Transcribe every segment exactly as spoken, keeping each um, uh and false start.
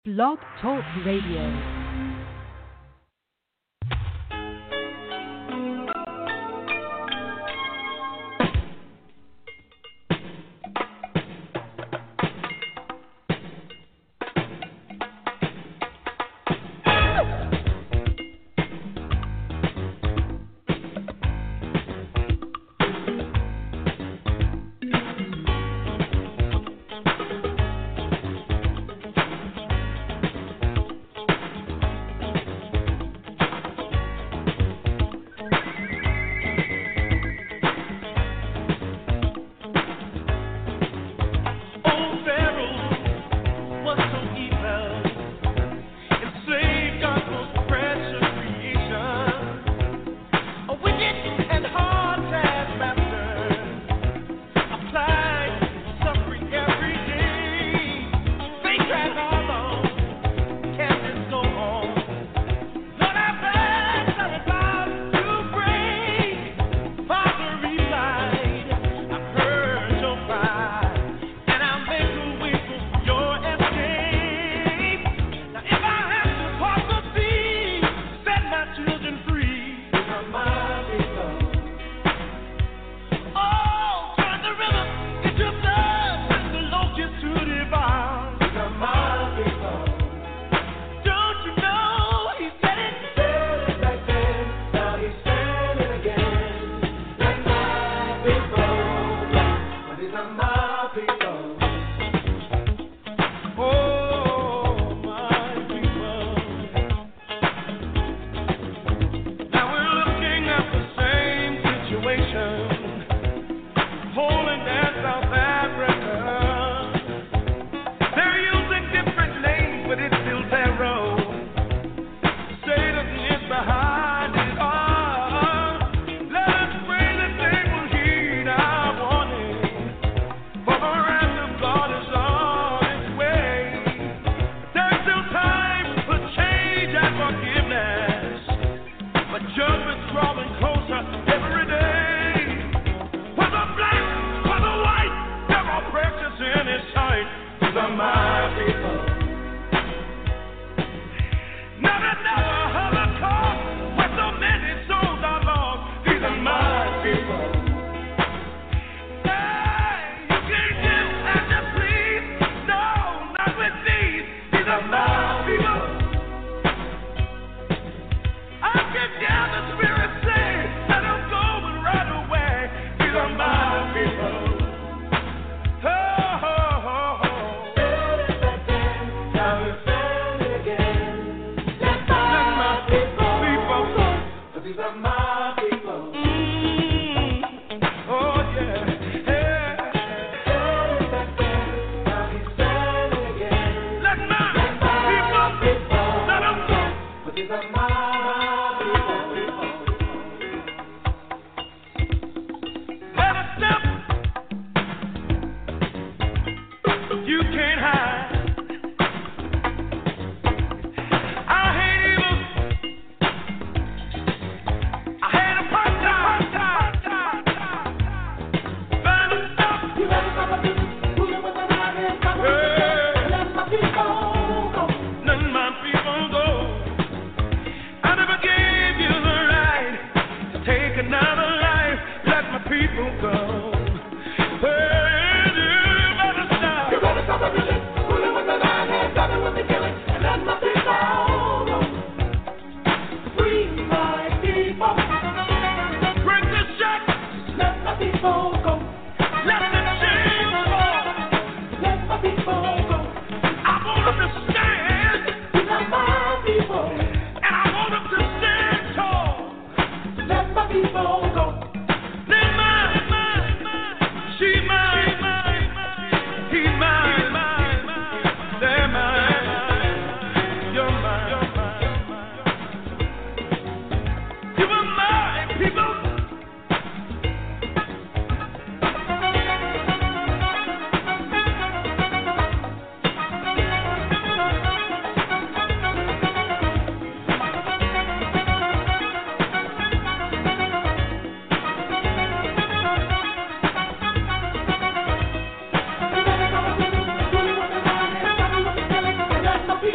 Blog Talk Radio.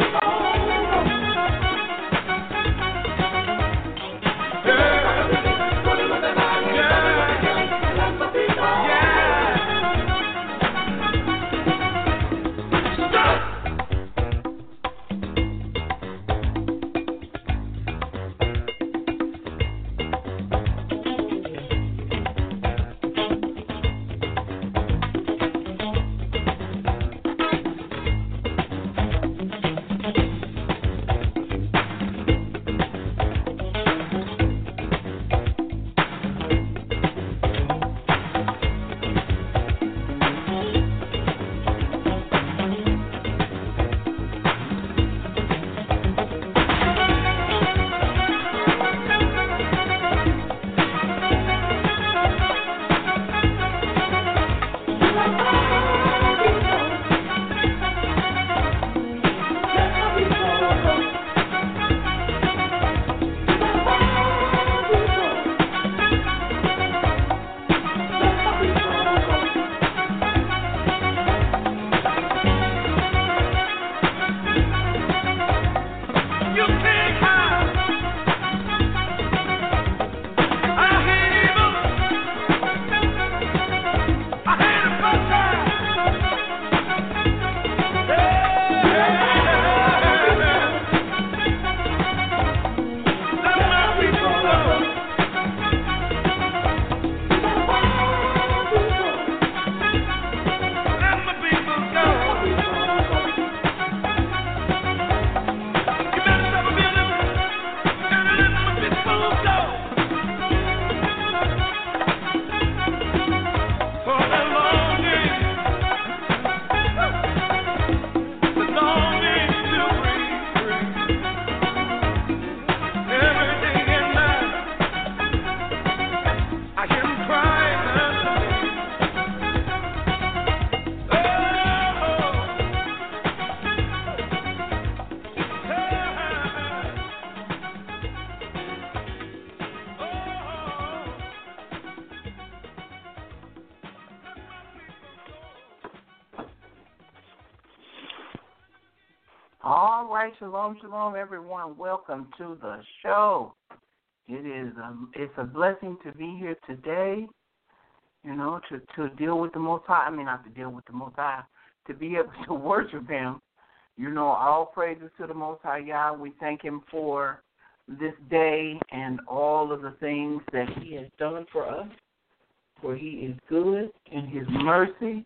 All right, shalom, shalom, everyone. Welcome to the show. It is a, it's a blessing to be here today, you know, to, to deal with the Most High. I mean, not to deal with the Most High, to be able to worship Him. You know, all praises to the Most High Yah. We thank Him for this day and all of the things that He has done for us, for He is good and His mercy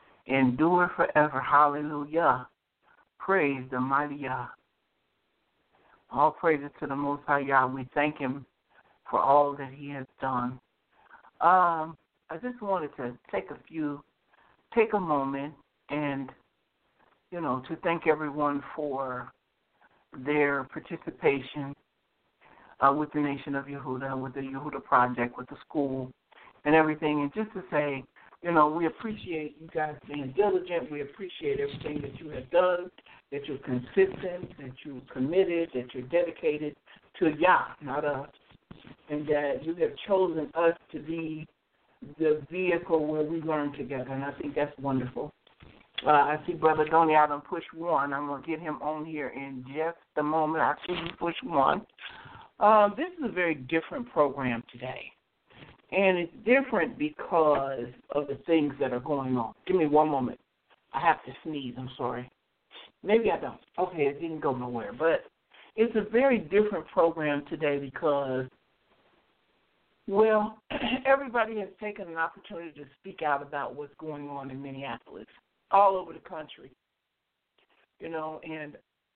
endure forever. Hallelujah. Praise the mighty Yah. All praises to the Most High Yah. We thank Him for all that He has done. Um, I just wanted to take a few, take a moment and, you know, to thank everyone for their participation uh, with the Nation of Yehuda, with the Yehuda Project, with the school, and everything. And just to say, you know, we appreciate you guys being diligent. We appreciate everything that you have done, that you're consistent, that you're committed, that you're dedicated to Yah, not us, and that you have chosen us to be the vehicle where we learn together, and I think that's wonderful. Uh, I see Brother Donnie out on push one. I'm going to get him on here in just a moment. I see you push one. Um, this is a very different program today. And it's different because of the things that are going on. Give me one moment. I have to sneeze. I'm sorry. Maybe I don't. Okay, it didn't go nowhere. But it's a very different program today because, well, everybody has taken an opportunity to speak out about what's going on in Minneapolis, all over the country. You know, and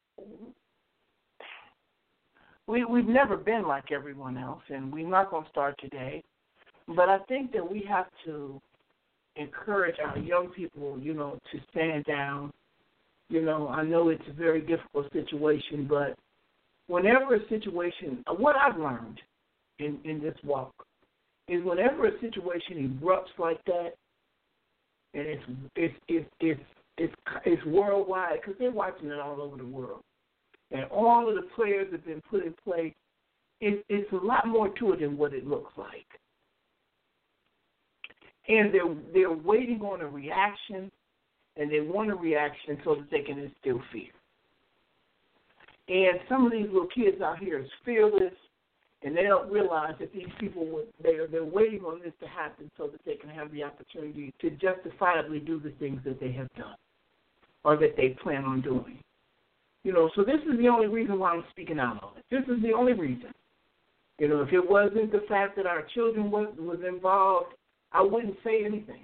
we, we've never been like everyone else, and we're not going to start today. But I think that we have to encourage our young people, you know, to stand down. You know, I know it's a very difficult situation, but whenever a situation, what I've learned in, in this walk is whenever a situation erupts like that, and it's it's it's it's it's, it's worldwide, because they're watching it all over the world, and all of the players have been put in place. It, it's a lot more to it than what it looks like. And they're, they're waiting on a reaction, and they want a reaction so that they can instill fear. And some of these little kids out here is fearless, and they don't realize that these people, would, they're, they're waiting on this to happen so that they can have the opportunity to justifiably do the things that they have done or that they plan on doing. You know, so this is the only reason why I'm speaking out on it. This is the only reason. You know, if it wasn't the fact that our children was, was involved, I wouldn't say anything.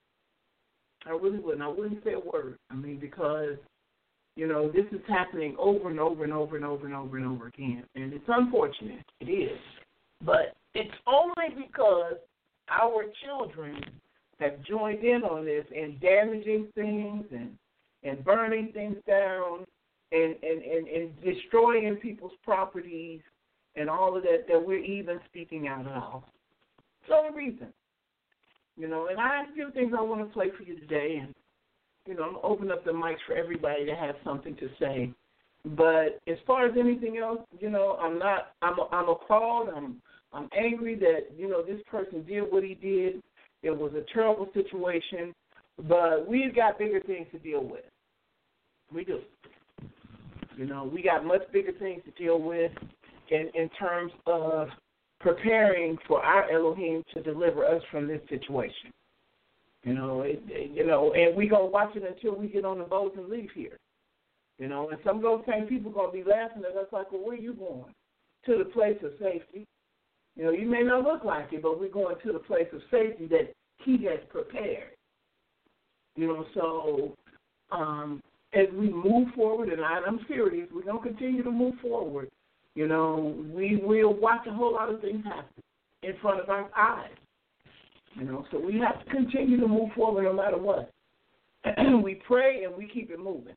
I really wouldn't. I wouldn't say a word. I mean, because, you know, this is happening over and over and over and over and over and over again. And it's unfortunate. It is. But it's only because our children have joined in on this and damaging things and, and burning things down and, and, and, and destroying people's properties and all of that, that we're even speaking out at all. It's the only reason. You know, and I have a few things I want to play for you today, and, you know, I'm going to open up the mics for everybody to have something to say. But as far as anything else, you know, I'm not, I'm, I'm appalled, I'm, I'm angry that, you know, this person did what he did. It was a terrible situation, but we've got bigger things to deal with. We do. You know, we got much bigger things to deal with in, in terms of preparing for our Elohim to deliver us from this situation. You know, it, it, you know, and we're going to watch it until we get on the boat and leave here. You know, and some of those same people are going to be laughing at us like, well, where are you going? To the place of safety. You know, you may not look like it, but we're going to the place of safety that he has prepared. You know, so um, as we move forward, and I, I'm serious, we're going to continue to move forward. You know, we will watch a whole lot of things happen in front of our eyes. You know, so we have to continue to move forward no matter what. We pray and we keep it moving.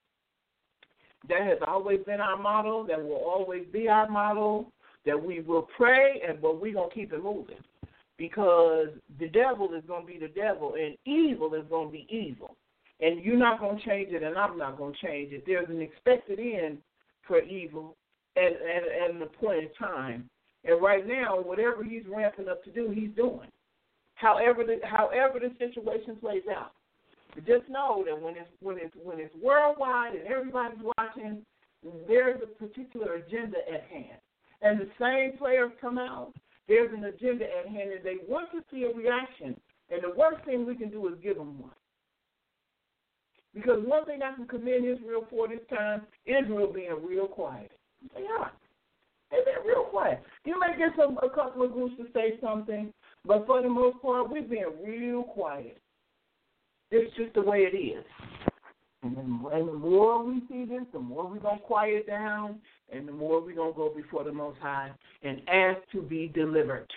That has always been our motto. That will always be our motto. That we will pray, and but we're going to keep it moving. Because the devil is going to be the devil, and evil is going to be evil. And you're not going to change it, and I'm not going to change it. There's an expected end for evil at, at, at an appointed time. And right now, whatever he's ramping up to do, he's doing. However the, however the situation plays out. But just know that when it's, when, it's, when it's worldwide and everybody's watching, there's a particular agenda at hand. And the same players come out, there's an agenda at hand, and they want to see a reaction. And the worst thing we can do is give them one. Because one thing I can commend Israel for this time, Israel being real quiet. They are. They've been real quiet. You may get some a couple of groups to say something, but for the most part, we've been real quiet. It's just the way it is. And, then, and the more we see this, the more we're going to quiet down, and the more we're going to go before the Most High and ask to be delivered.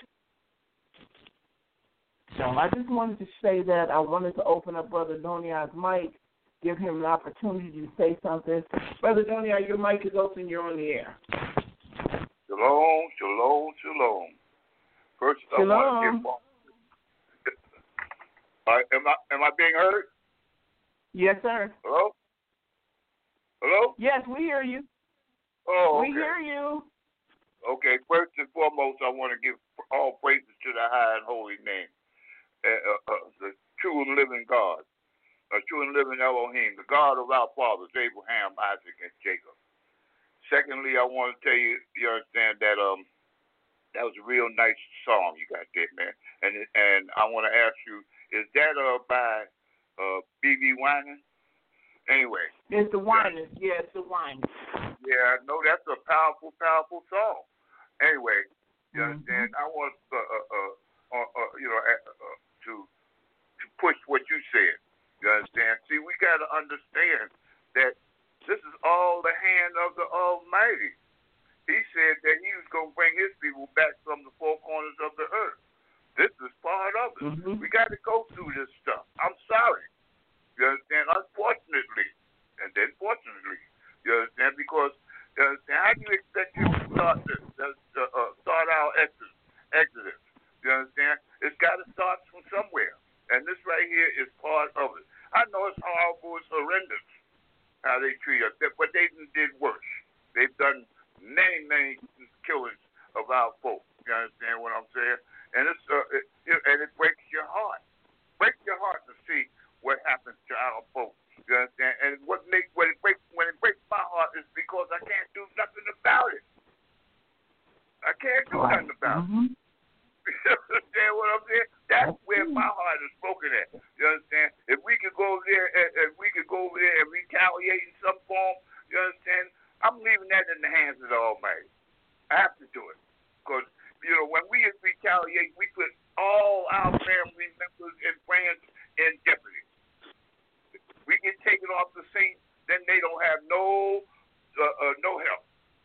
So I just wanted to say that. I wanted to open up Brother Donia's mic, give him an opportunity to say something. Brother Donia, your mic is open. You're on the air. Shalom, shalom, shalom. First, shalom. I want to give uh, am I am I being heard? Yes, sir. Hello? Hello? Yes, we hear you. Oh, okay. We hear you. Okay, first and foremost, I want to give all praises to the high and holy name, uh, uh, uh, the true and living God, a true and living Elohim, the God of our fathers, Abraham, Isaac, and Jacob. Secondly, I want to tell you, you understand that um that was a real nice song you got there, man. And and I want to ask you, is that uh by uh B B Winans? Anyway. It's the Winans, yeah, it's the Winans. Yeah, I know that's a powerful, powerful song. Anyway, you mm-hmm. understand? I want uh, uh, uh, uh, uh you know uh, uh, to to push what you said. You understand? See, we got to understand that this is all the hand of the Almighty. He said that he was going to bring his people back from the four corners of the earth. This is part of it. Mm-hmm. We got to go through this stuff. I'm sorry. You understand? Unfortunately, and then fortunately, you understand? Because you understand? How do you expect him to start this? Uh, uh, start our exodus, exodus? You understand? It's got to start from somewhere, and this right here is part of it. I know it's horrible, it's horrendous how they treat us, but they did worse. They've done many, many killings of our folks. You understand what I'm saying? And it's uh, it, it, and it breaks your heart. Breaks your heart to see what happens to our folks. You understand? And what makes when it breaks when it breaks my heart is because because I can't do nothing about it. I can't do right. nothing about mm-hmm. it. You understand what I'm saying? That's where my heart is broken at. You understand? If we could go over there, if we could go over there and retaliate in some form, you understand? I'm leaving that in the hands of the Almighty. I have to do it. Because, you know, when we retaliate, we put all our family members and friends in jeopardy. We get taken off the scene, then they don't have no uh, uh, no help.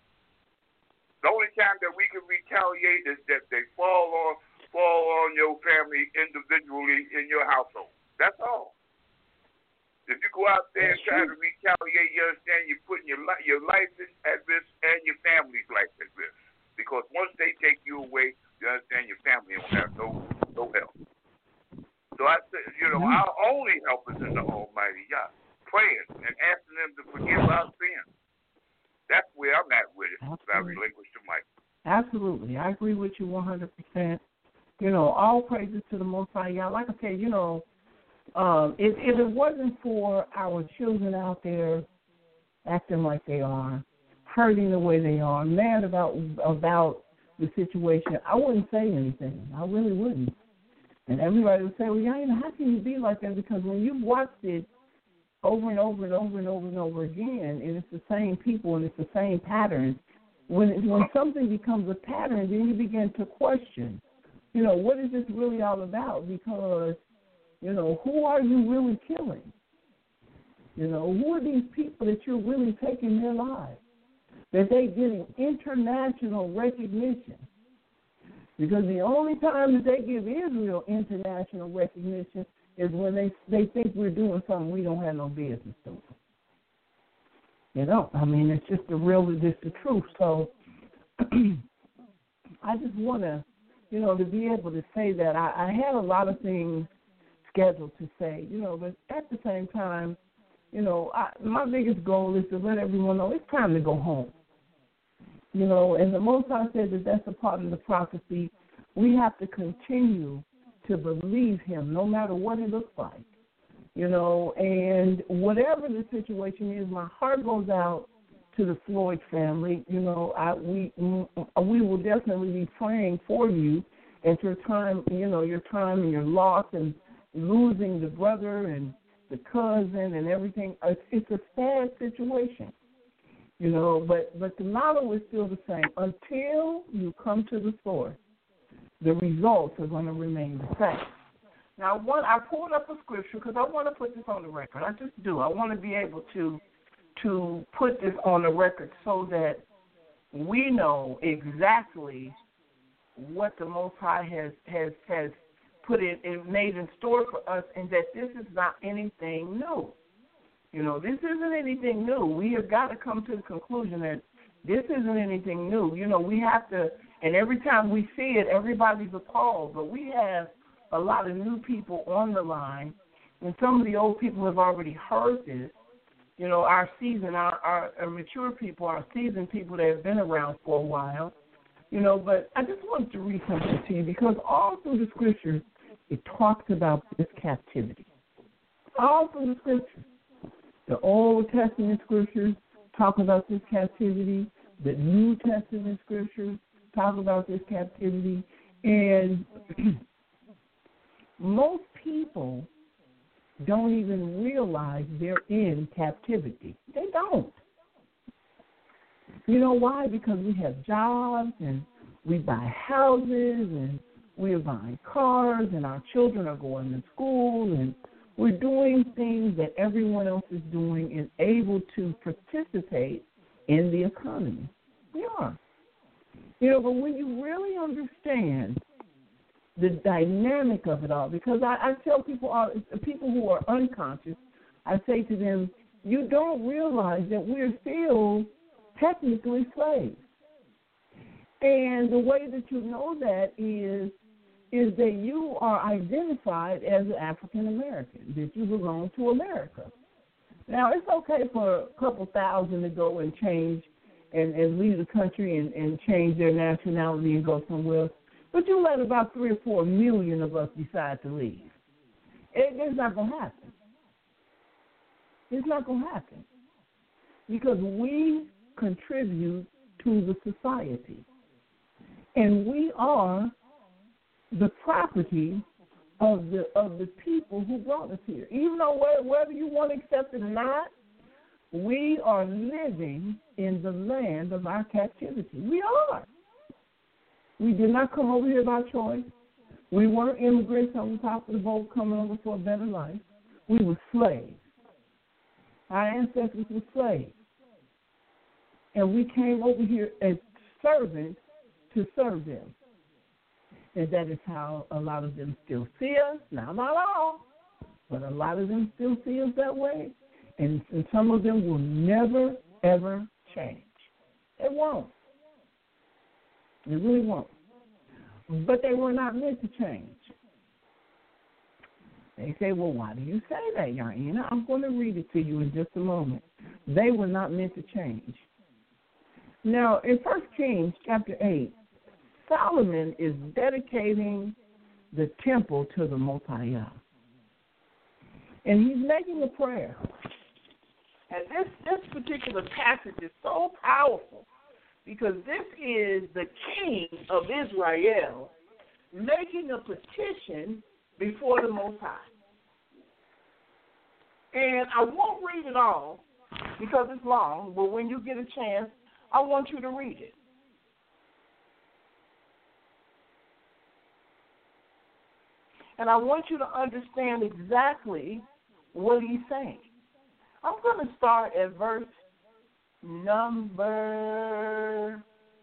The only time that we can retaliate is that they fall on fall on your family individually in your household. That's all. If you go out there and try to retaliate, you understand you're putting your li- your life at risk and your family's life at risk. Because once they take you away, you understand your family don't have no no help. So I said, you know, our only help is in the Almighty God, praying and asking them to forgive our sins. That's where I'm at with it. I relinquish the mic. Absolutely. I agree with you one hundred percent. You know, all praises to the Most High God. Like I said, you know, um, if, if it wasn't for our children out there acting like they are, hurting the way they are, mad about about the situation, I wouldn't say anything. I really wouldn't. And everybody would say, well, Yana, how can you be like that? Because when you've watched it over and over and over and over and over again, and it's the same people and it's the same patterns, when it, when something becomes a pattern, then you begin to question, you know, what is this really all about? Because, you know, who are you really killing? You know, who are these people that you're really taking their lives? That they're getting international recognition. Because the only time that they give Israel international recognition is when they they think we're doing something we don't have no business doing. You know, I mean, it's just the real, it's the truth. So I just want to, you know, to be able to say that. I, I had a lot of things scheduled to say, you know, but at the same time, you know, I, my biggest goal is to let everyone know it's time to go home. You know, and the Most High said that that's a part of the prophecy. We have to continue to believe him no matter what it looks like. You know, and whatever the situation is, my heart goes out to the Floyd family. You know, I, we we will definitely be praying for you at your time, you know, your time and your loss and losing the brother and the cousin and everything. It's, it's a sad situation. You know, but, but the motto is still the same. Until you come to the source, the results are going to remain the same. Now, one, I pulled up a scripture because I want to put this on the record. I just do. I want to be able to to put this on the record so that we know exactly what the Most High has has, has put in and made in store for us, and that this is not anything new. You know, this isn't anything new. We have got to come to the conclusion that this isn't anything new. You know, we have to, and every time we see it, everybody's appalled. But we have a lot of new people on the line, and some of the old people have already heard this. You know, our seasoned, our, our, our mature people, our seasoned people that have been around for a while. You know, but I just wanted to read something to you because all through the scriptures, it talks about this captivity. All through the scriptures. The Old Testament scriptures talk about this captivity. The New Testament scriptures talk about this captivity. And most people don't even realize they're in captivity. They don't. You know why? Because we have jobs and we buy houses and we're buying cars and our children are going to school and we're doing things that everyone else is doing and able to participate in the economy. We are. You know, but when you really understand the dynamic of it all, because I, I tell people, all, people who are unconscious, I say to them, you don't realize that we're still technically slaves. And the way that you know that is is that you are identified as an African American, that you belong to America. Now, it's okay for a couple thousand to go and change and, and leave the country and, and change their nationality and go somewhere else, but you let about three or four million of us decide to leave. It, it's not going to happen. It's not going to happen because we contribute to the society. And we are the property of the of the people who brought us here. Even though whether you want to accept it or not, we are living in the land of our captivity. We are. We did not come over here by choice. We weren't immigrants on the top of the boat coming over for a better life. We were slaves. Our ancestors were slaves. And we came over here as servants to serve them. And that is how a lot of them still see us. Now, not all, but a lot of them still see us that way. And, and some of them will never, ever change. They won't. They really won't. But they were not meant to change. They say, well, why do you say that, Yaina? I'm going to read it to you in just a moment. They were not meant to change. Now, in First Kings chapter eight, Solomon is dedicating the temple to the Most High Yah. And he's making a prayer. And this, this particular passage is so powerful because this is the king of Israel making a petition before the Most High. And I won't read it all because it's long, but when you get a chance, I want you to read it. And I want you to understand exactly what he's saying. I'm going to start at verse number...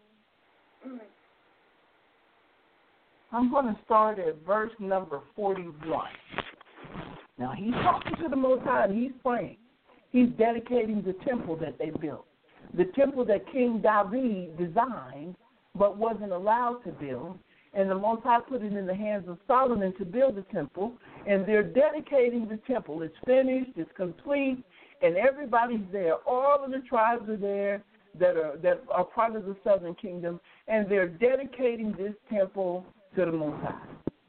I'm going to start at verse number forty-one. Now, he's talking to the Most High, and he's praying. He's dedicating the temple that they built, the temple that King David designed but wasn't allowed to build. And the Most High put it in the hands of Solomon to build the temple, and they're dedicating the temple. It's finished, it's complete, and everybody's there. All of the tribes are there that are that are part of the southern kingdom, and they're dedicating this temple to the Most High.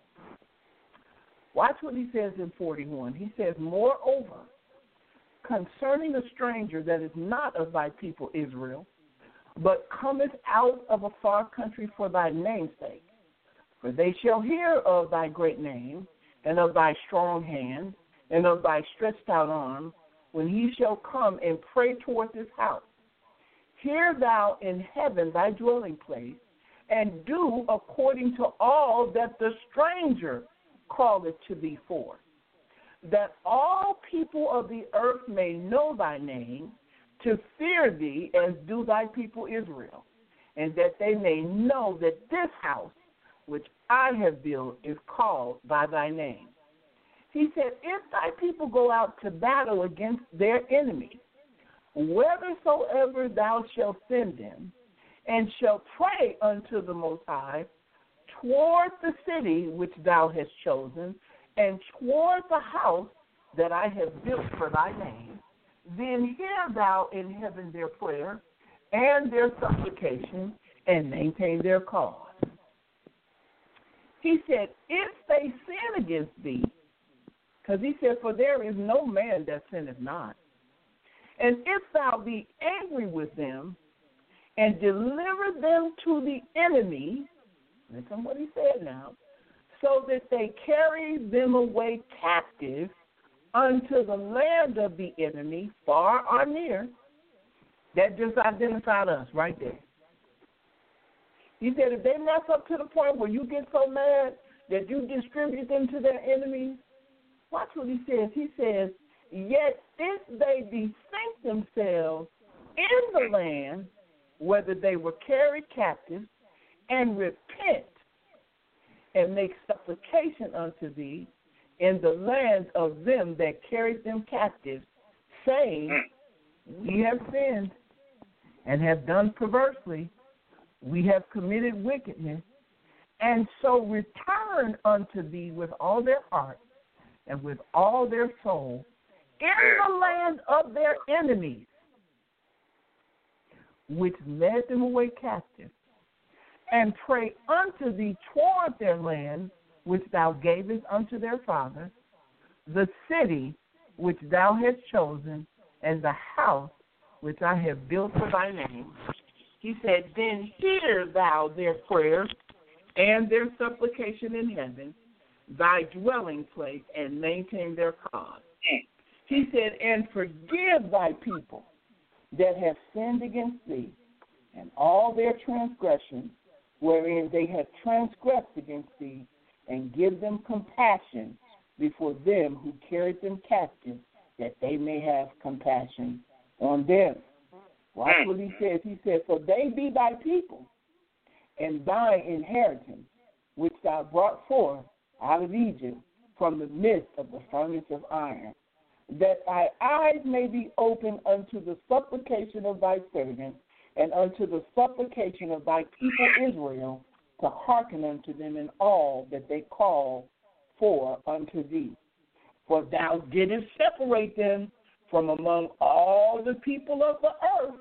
Watch what he says in forty-one. He says, moreover, concerning a stranger that is not of thy people Israel, but cometh out of a far country for thy name's sake, for they shall hear of thy great name, and of thy strong hand, and of thy stretched out arm, when he shall come and pray toward this house. Hear thou in heaven thy dwelling place, and do according to all that the stranger calleth to thee for, that all people of the earth may know thy name, to fear thee as do thy people Israel, and that they may know that this house which I have built is called by thy name. He said, if thy people go out to battle against their enemies, whithersoever thou shalt send them, and shall pray unto the Most High toward the city which thou hast chosen, and toward the house that I have built for thy name, then hear thou in heaven their prayer and their supplication, and maintain their cause. He said, if they sin against thee, because he said, for there is no man that sinneth not, and if thou be angry with them, and deliver them to the enemy, listen to what he said now, so that they carry them away captive unto the land of the enemy, far or near. That just identified us right there. He said if they mess up to the point where you get so mad that you distribute them to their enemies, watch what he says. He says, yet if they bethink themselves in the land, whether they were carried captive, and repent and make supplication unto thee in the land of them that carried them captive, saying, we have sinned and have done perversely, we have committed wickedness, and so return unto thee with all their heart and with all their soul in the land of their enemies, which led them away captive, and pray unto thee toward their land, which thou gavest unto their fathers, the city which thou hast chosen, and the house which I have built for thy name. He said, then hear thou their prayer and their supplication in heaven, thy dwelling place, and maintain their cause. He said, and forgive thy people that have sinned against thee, and all their transgressions wherein they have transgressed against thee, and give them compassion before them who carried them captive, that they may have compassion on them. Watch what he says. He said, for they be thy people, and thy inheritance, which thou brought forth out of Egypt from the midst of the furnace of iron, that thy eyes may be opened unto the supplication of thy servant, and unto the supplication of thy people Israel, to hearken unto them in all that they call for unto thee. For thou didst separate them from among all the people of the earth,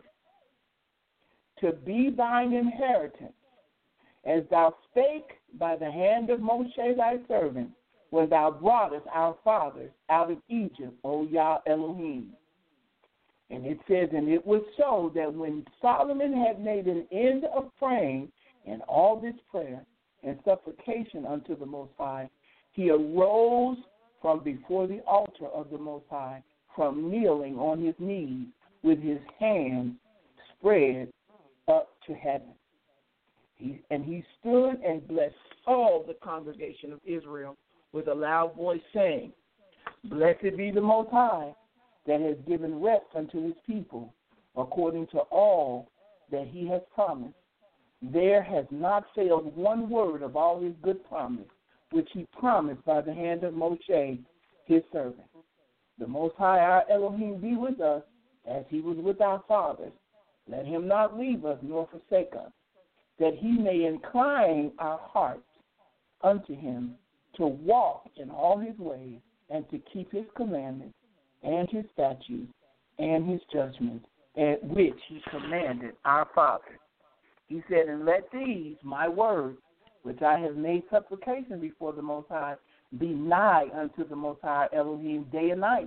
to be thine inheritance, as thou spake by the hand of Moshe thy servant, when thou broughtest our fathers out of Egypt, O Yah Elohim. And it says, and it was so that when Solomon had made an end of praying and all this prayer and supplication unto the Most High, he arose from before the altar of the Most High, from kneeling on his knees with his hands spread up to heaven. He, and he stood and blessed all the congregation of Israel with a loud voice, saying, blessed be the Most High, that has given rest unto his people, according to all that he has promised. There has not failed one word of all his good promise, which he promised by the hand of Moshe, his servant. The Most High, our Elohim, be with us, as he was with our fathers. Let him not leave us nor forsake us, that he may incline our hearts unto him, to walk in all his ways, and to keep his commandments, and his statutes, and his judgments, at which he commanded our fathers. He said, and let these, my words, which I have made supplication before the Most High, be nigh unto the Most High Elohim day and night,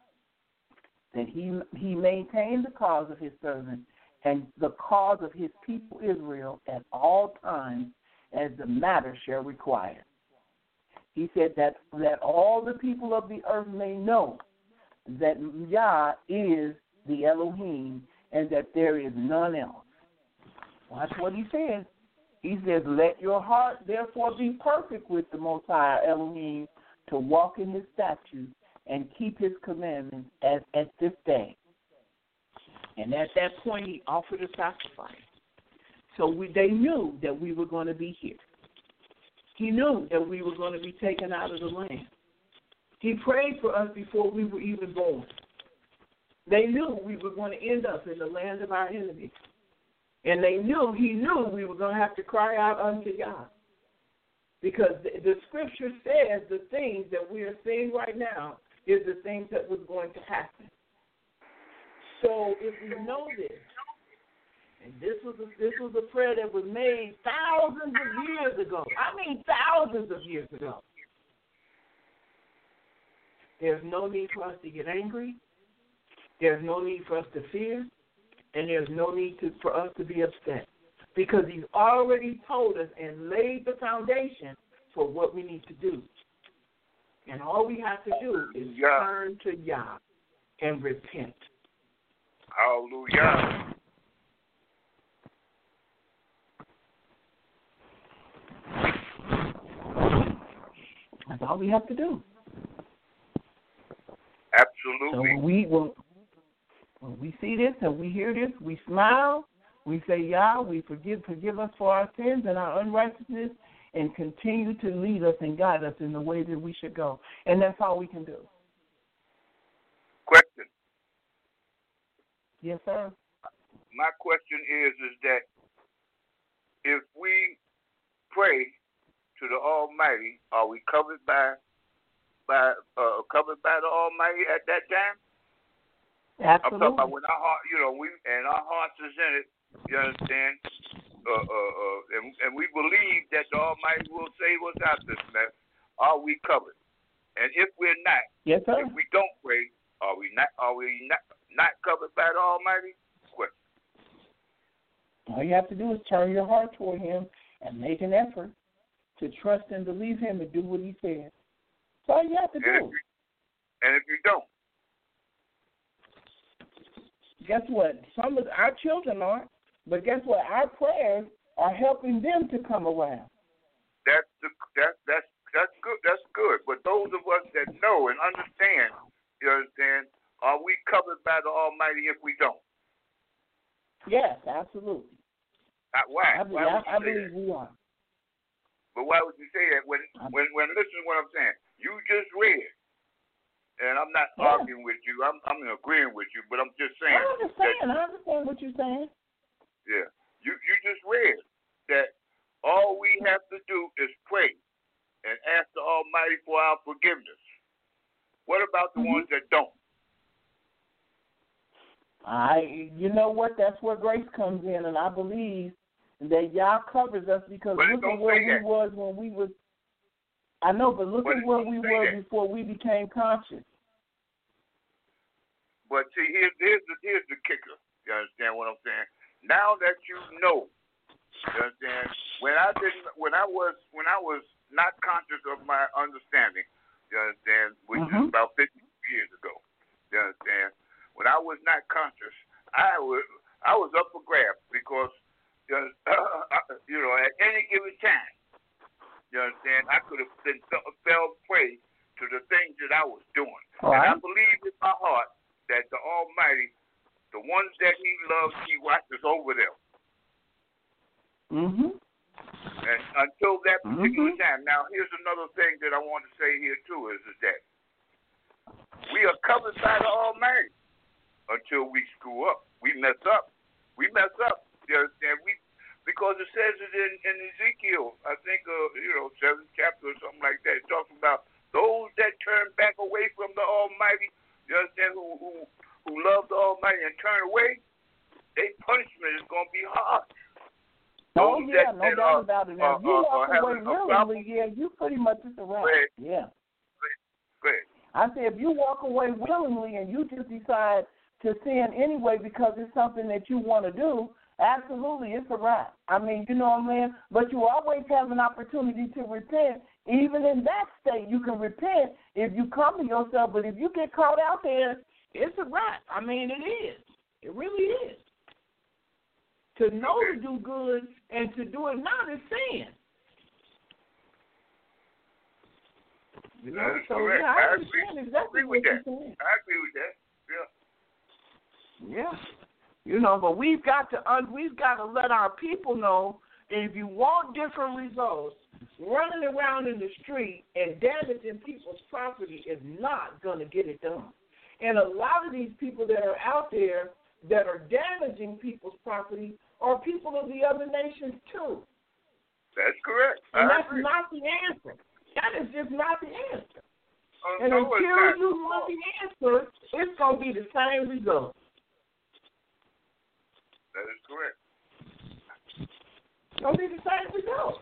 that he, he maintain the cause of his servant and the cause of his people Israel at all times, as the matter shall require. He said that, that all the people of the earth may know that Yah is the Elohim, and that there is none else. Watch what he says. He says, let your heart therefore be perfect with the Most High Elohim, to walk in his statutes and keep his commandments as at this day. And at that point, he offered a sacrifice. So we, they knew that we were going to be here. He knew that we were going to be taken out of the land. He prayed for us before we were even born. They knew we were going to end up in the land of our enemies. And they knew, he knew we were going to have to cry out unto God. Because the, the scripture says the things that we are seeing right now is the things that was going to happen. So if we know this, and this was a, this was a prayer that was made thousands of years ago. I mean thousands of years ago. There's no need for us to get angry. There's no need for us to fear. And there's no need to, for us to be upset. Because he's already told us and laid the foundation for what we need to do. And all we have to do is yeah. turn to Yah and repent. Hallelujah. That's all we have to do. Absolutely. So when we, when, when we see this and we hear this, we smile, we say, Yah, we forgive, forgive us for our sins and our unrighteousness, and continue to lead us and guide us in the way that we should go. And that's all we can do. Question. Yes, sir. My question is, is that if we pray to the Almighty, are we covered by by uh, covered by the Almighty at that time? Absolutely. I'm talking about when our heart, you know, we and our hearts is in it. You understand? Uh, uh, uh, and, and we believe that the Almighty will save us out this mess. Are we covered? And if we're not, yes, sir. if we don't pray, are we not? Are we not? not covered by the Almighty? What? All you have to do is turn your heart toward Him and make an effort to trust and believe Him and do what He said. That's all you have to And do. if you, and if you don't? Guess what? Some of our children aren't, but guess what? Our prayers are helping them to come around. That's the, that, that's that's good. That's good. But those of us that know and understand, you understand, are we covered by the Almighty if we don't? Yes, absolutely. Uh, why? I believe, why would I, I you say believe that? we are. But why would you say that when when when listen to what I'm saying? You just read. And I'm not Yeah. arguing with you. I'm I'm agreeing with you, but I'm just saying. I understand. That, I understand what you're saying. yeah. You you just read that all we have to do is pray and ask the Almighty for our forgiveness. What about the Mm-hmm. ones that don't? I, you know what? That's where grace comes in, and I believe that Yah covers us because But it look don't at where say we that. was when we was. I know, but look But at it where don't we say were that. before we became conscious. But see, here's here's the here's the kicker. You understand what I'm saying? Now that you know, you understand. When I didn't, when I was, when I was not conscious of my understanding, you understand, which Mm-hmm. is about fifty years ago. You understand? When I was not conscious, I was I was up for grabs because, you know, you know, at any given time, you understand, I could have been fell prey to the things that I was doing. All right. And I believe in my heart that the Almighty, the ones that He loves, He watches over them. Mm-hmm. And until that particular Mm-hmm. time. Now, here's another thing that I want to say here, too, is, is that we are covered by the Almighty until we screw up. We mess up. We mess up. You understand? We, because it says it in, in Ezekiel, I think, uh, you know, seventh chapter or something like that. It talks about those that turn back away from the Almighty, you understand, who, who, who love the Almighty and turn away, their punishment is going to be hard. Oh, Those yeah, that, no that doubt are, about it. are, Now, if you are, walk are away having a problem, willingly, yeah, you pretty much is a wrap. Right. Yeah. go ahead. I said, if you walk away willingly and you just decide to sin anyway because it's something that you want to do, absolutely, it's a wrap. I mean, you know what I mean? But you always have an opportunity to repent. Even in that state, you can repent if you come to yourself. But if you get caught out there, it's a wrap. I mean, it is. It really is. To know to do good and to do it not is sin. You know, That is so correct. yeah, I, I understand agree. exactly I agree with what you're that. saying. I agree with that. Yeah. Yeah, you know, but we've got to un- we've got to let our people know that if you want different results, running around in the street and damaging people's property is not going to get it done. And a lot of these people that are out there that are damaging people's property are people of the other nations too. That's correct. And I that's agree. not the answer. That is just not the answer. Uh, And no, until it's not. you want the answer, it's going to be the same result. That is correct. It's going to be the same result.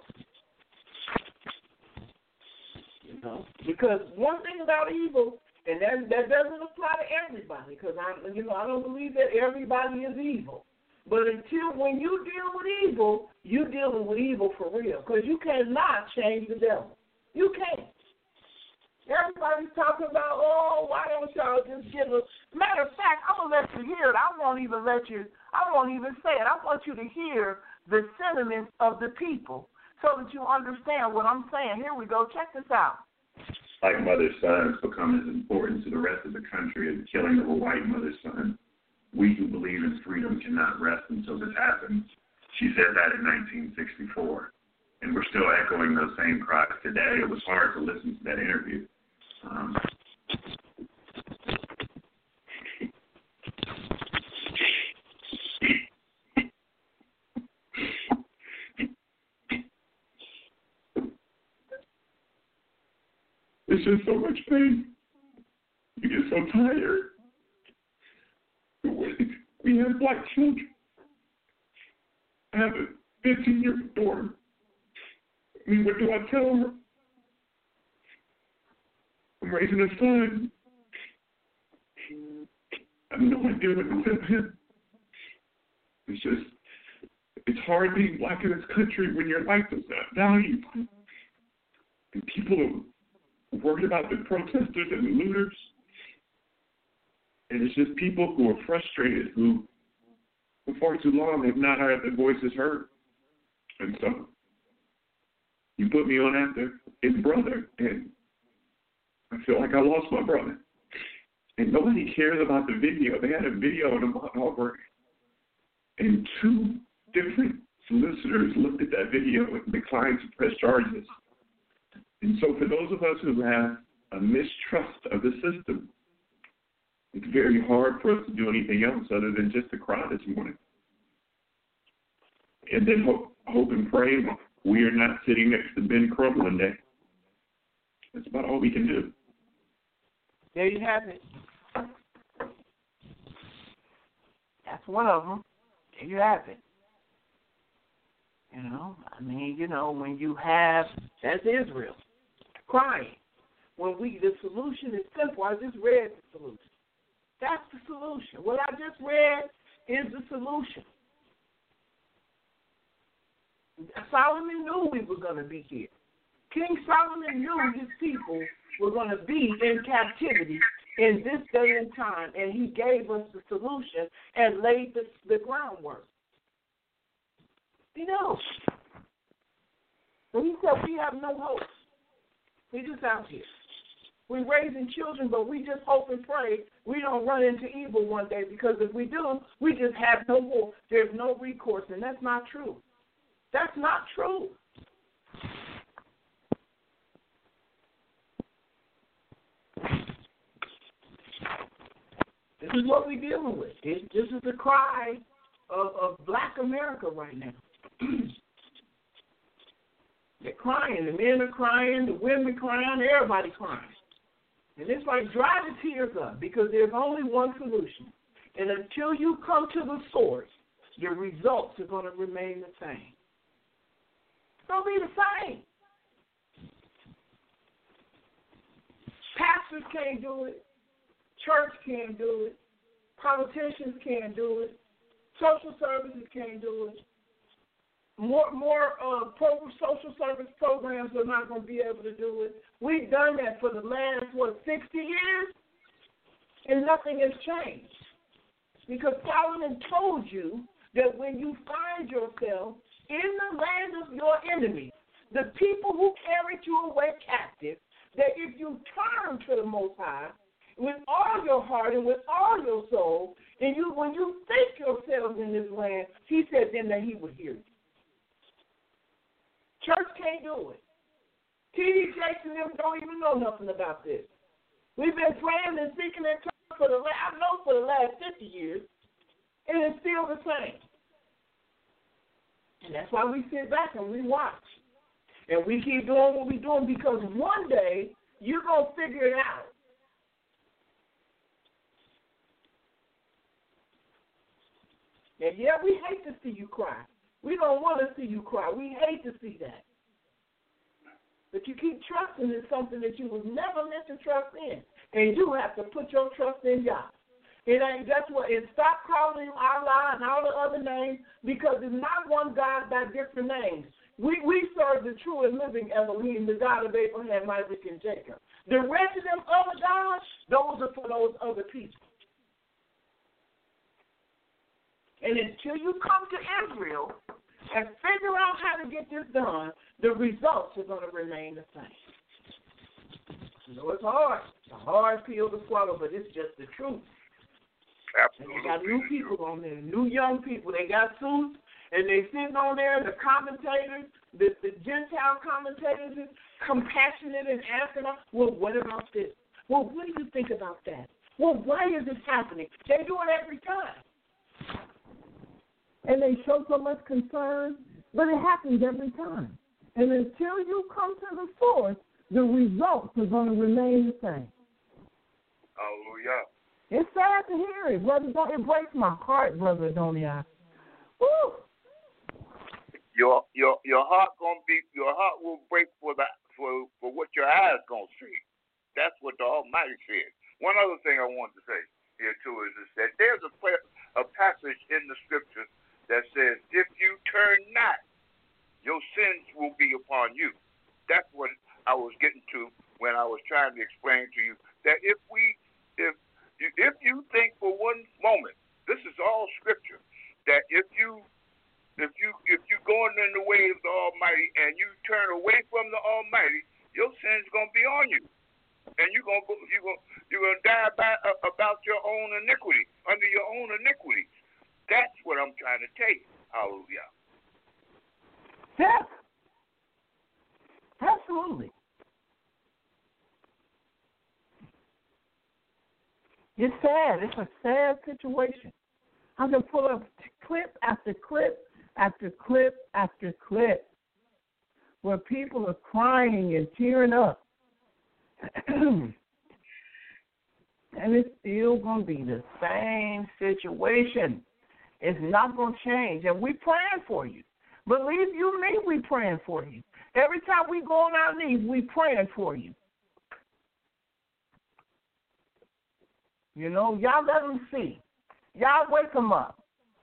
You know, because one thing about evil, and that that doesn't apply to everybody, because I, you know, I don't believe that everybody is evil. But until when you deal with evil, you're dealing with evil for real, because you cannot change the devil. You can't. Everybody's talking about, oh, why don't y'all just give a... Matter of fact, I'm going to let you hear it. I won't even let you, I won't even say it. I want you to hear the sentiments of the people so that you understand what I'm saying. Here we go. Check this out. Black mother's son has become as important to the rest of the country as the killing of a white mother's son. We who believe in freedom cannot rest until this happens. She said that in nineteen sixty-four. And we're still echoing those same cries today. It was hard to listen to that interview. Um, It's just so much pain. You get so tired. We have black children. I have a fifteen-year-old daughter. I mean, what do I tell her? I'm raising a son. I have no idea what to say. It's just, it's hard being black in this country when your life is not valued. And people are worried about the protesters and the looters. And it's just people who are frustrated, who for far too long have not had their voices heard. And so you put me on after his brother, and I feel like I lost my brother. And nobody cares about the video. They had a video of Ahmaud Arbery, and two different solicitors looked at that video and declined to press charges. And so for those of us who have a mistrust of the system, it's very hard for us to do anything else other than just to cry this morning. And then hope, hope and pray we are not sitting next to Ben Crump one day. That's about all we can do. There you have it. That's one of them. There you have it. You know, I mean, you know, when you have, that's Israel, crying. When we, the solution is simple. I just read the solution. That's the solution. What I just read is the solution. Solomon knew we were going to be here. King Solomon knew his people were going to be in captivity in this day and time, and he gave us the solution and laid the, the groundwork. He knows. So he said we have no hope. We're just out here. We're raising children, but we just hope and pray we don't run into evil one day, because if we do, we just have no more. There's no recourse, and that's not true. That's not true. This is what we're dealing with. This, this is the cry of, of black America right now. They're crying. The men are crying. The women are crying. Everybody's crying. And it's like dry the tears up, because there's only one solution. And until you come to the source, your results are going to remain the same. It's going to be the same. Pastors can't do it. Church can't do it. Politicians can't do it. Social services can't do it. More more uh, pro, social service programs are not going to be able to do it. We've done that for the last, what, sixty years? And nothing has changed. Because Solomon told you that when you find yourself in the land of your enemies, the people who carried you away captive, that if you turn to the Most High with all your heart and with all your soul, and you when you think yourselves in this land, he said then that he would hear you. Church can't do it. T D Jakes and them don't even know nothing about this. We've been praying and seeking and talking for the last, I know for the last fifty years, and it's still the same. And that's why we sit back and we watch. And we keep doing what we're doing, because one day you're going to figure it out. And yeah, we hate to see you cry. We don't want to see you cry. We hate to see that. But you keep trusting in something that you was never meant to trust in. And you have to put your trust in God. It ain't that's what and stop calling him Allah and all the other names, because it's not one God by different names. We we serve the true and living Elohim, the God of Abraham, Isaac, and Jacob. The rest of them other gods, those are for those other people. And until you come to Israel and figure out how to get this done, the results are going to remain the same. You know, it's hard. It's a hard pill to swallow, but it's just the truth. Absolutely. And they got new people on there, new young people. They got suits, and they sitting on there, the commentators, the, the Gentile commentators, is compassionate and asking them, well, what about this? Well, what do you think about that? Well, why is this happening? They do it every time. And they show so much concern, but it happens every time. And until you come to the source, the results are going to remain the same. Hallelujah. It's sad to hear it, brother. It breaks my heart, brother, don't I? Woo! Your your your heart gonna be your heart will break for the for for what your eyes gonna see. That's what the Almighty said. One other thing I wanted to say. here to us is that there's a, a passage in the scripture that says, if you turn not, your sins will be upon you. That's what I was getting to when I was trying to explain to you that if we, if you, if you think for one moment, this is all scripture, that if you, if you, if you going in the way of the Almighty and you turn away from the Almighty, your sins gonna be on you, and you gonna you gonna you gonna die by, uh, about your own iniquity, under your own iniquity. That's what I'm trying to tell you. Hallelujah. Yes. Absolutely. It's sad. It's a sad situation. I can pull up clip after clip after clip after clip where people are crying and tearing up. And it's still going to be the same situation. It's not going to change. And we're praying for you. Believe you me, we're praying for you. Every time we go on our knees, we're praying for you. You know, y'all let them see. Y'all wake them up.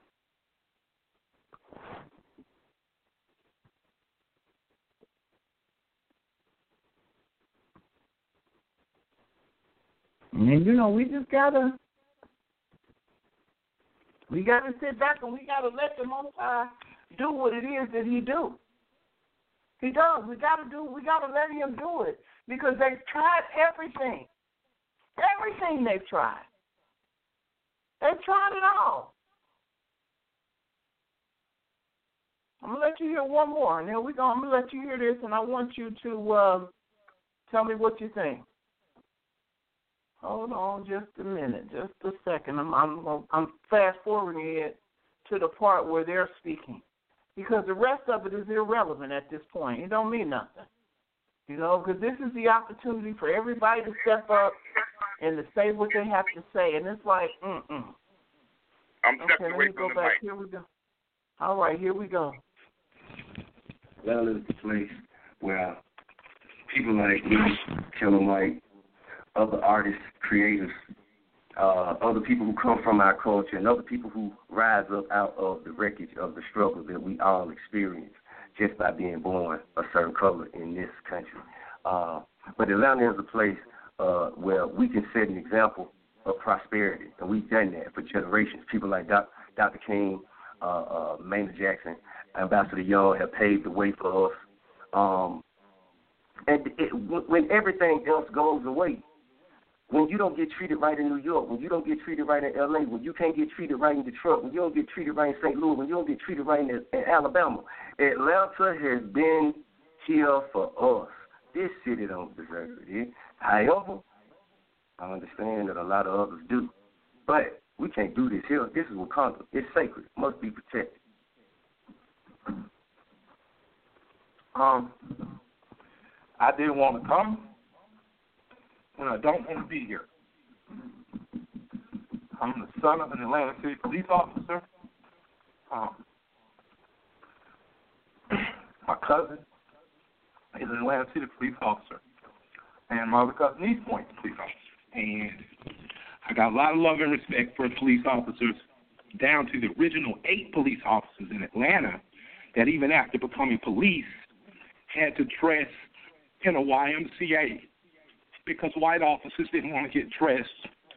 And, you know, we just got to, we got to sit back and we got to let the Most High do what it is that he do. He does. We got to do, we got to let him do it because they've tried everything. Everything they've tried. They've tried it all. I'm going to let you hear one more, and then we're going, I'm going to let you hear this, and I want you to uh, tell me what you think. Hold on just a minute, just a second. I'm I'm, I'm fast forwarding it to the part where they're speaking because the rest of it is irrelevant at this point. It don't mean nothing, you know, because this is the opportunity for everybody to step up and to say what they have to say, and it's like, mm-mm. I'm okay, stepping let away me from go the back. mic. Here we go. All right, here we go. Well, it's the place where people like me, Killer Mike, other artists, creators, uh, other people who come from our culture, and other people who rise up out of the wreckage of the struggle that we all experience just by being born a certain color in this country. Uh, but Atlanta is a place uh, where we can set an example of prosperity, and we've done that for generations. People like Doc, Doctor King, uh, uh, Maynard Jackson, Ambassador Young have paved the way for us. Um, and it, when everything else goes away, when you don't get treated right in New York, when you don't get treated right in L A, when you can't get treated right in Detroit, when you don't get treated right in Saint Louis, when you don't get treated right in, in Alabama, Atlanta has been here for us. This city don't deserve it. However, I understand that a lot of others do. But we can't do this here. This is Wakanda. It's sacred. It must be protected. Um, I didn't want to come, and I don't want to be here. I'm the son of an Atlanta City police officer. Um, my cousin is an Atlanta City police officer, and my other cousin, East Point police officer. And I got a lot of love and respect for police officers, down to the original eight police officers in Atlanta that even after becoming police had to dress in a Y M C A because white officers didn't want to get dressed.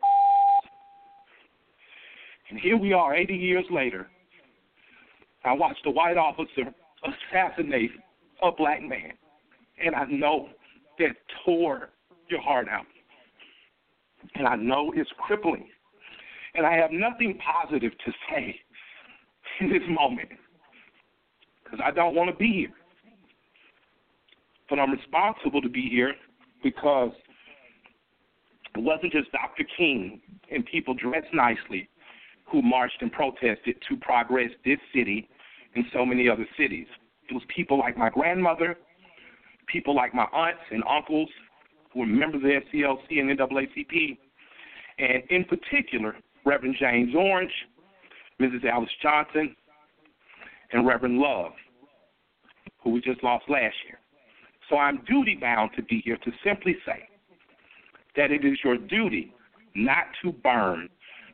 And here we are eighty years later. I watched a white officer assassinate a black man, and I know that tore your heart out. And I know it's crippling. And I have nothing positive to say in this moment because I don't want to be here. But I'm responsible to be here because it wasn't just Doctor King and people dressed nicely who marched and protested to progress this city and so many other cities. It was people like my grandmother, people like my aunts and uncles who were members of the S C L C and N double A C P, and in particular, Reverend James Orange, Missus Alice Johnson, and Reverend Love, who we just lost last year. So I'm duty-bound to be here to simply say that it is your duty not to burn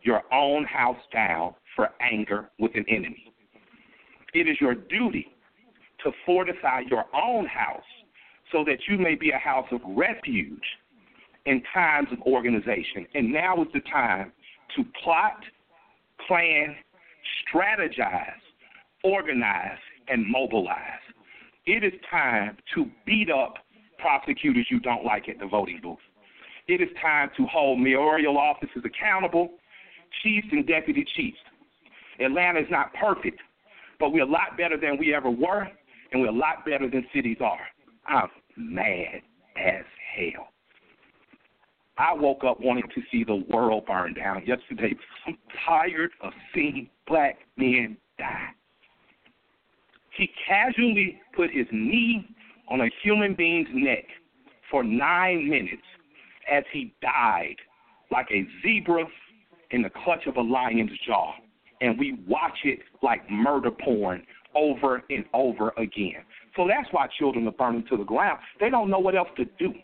your own house down for anger with an enemy. It is your duty to fortify your own house so that you may be a house of refuge in times of organization. And now is the time to plot, plan, strategize, organize, and mobilize. It is time to beat up prosecutors you don't like at the voting booth. It is time to hold mayoral offices accountable, chiefs and deputy chiefs. Atlanta is not perfect, but we're a lot better than we ever were, and we're a lot better than cities are. I'm mad as hell. I woke up wanting to see the world burn down yesterday. I'm tired of seeing black men die. He casually put his knee on a human being's neck for nine minutes as he died like a zebra in the clutch of a lion's jaw. And we watch it like murder porn over and over again. So that's why children are burning to the ground. They don't know what else to do.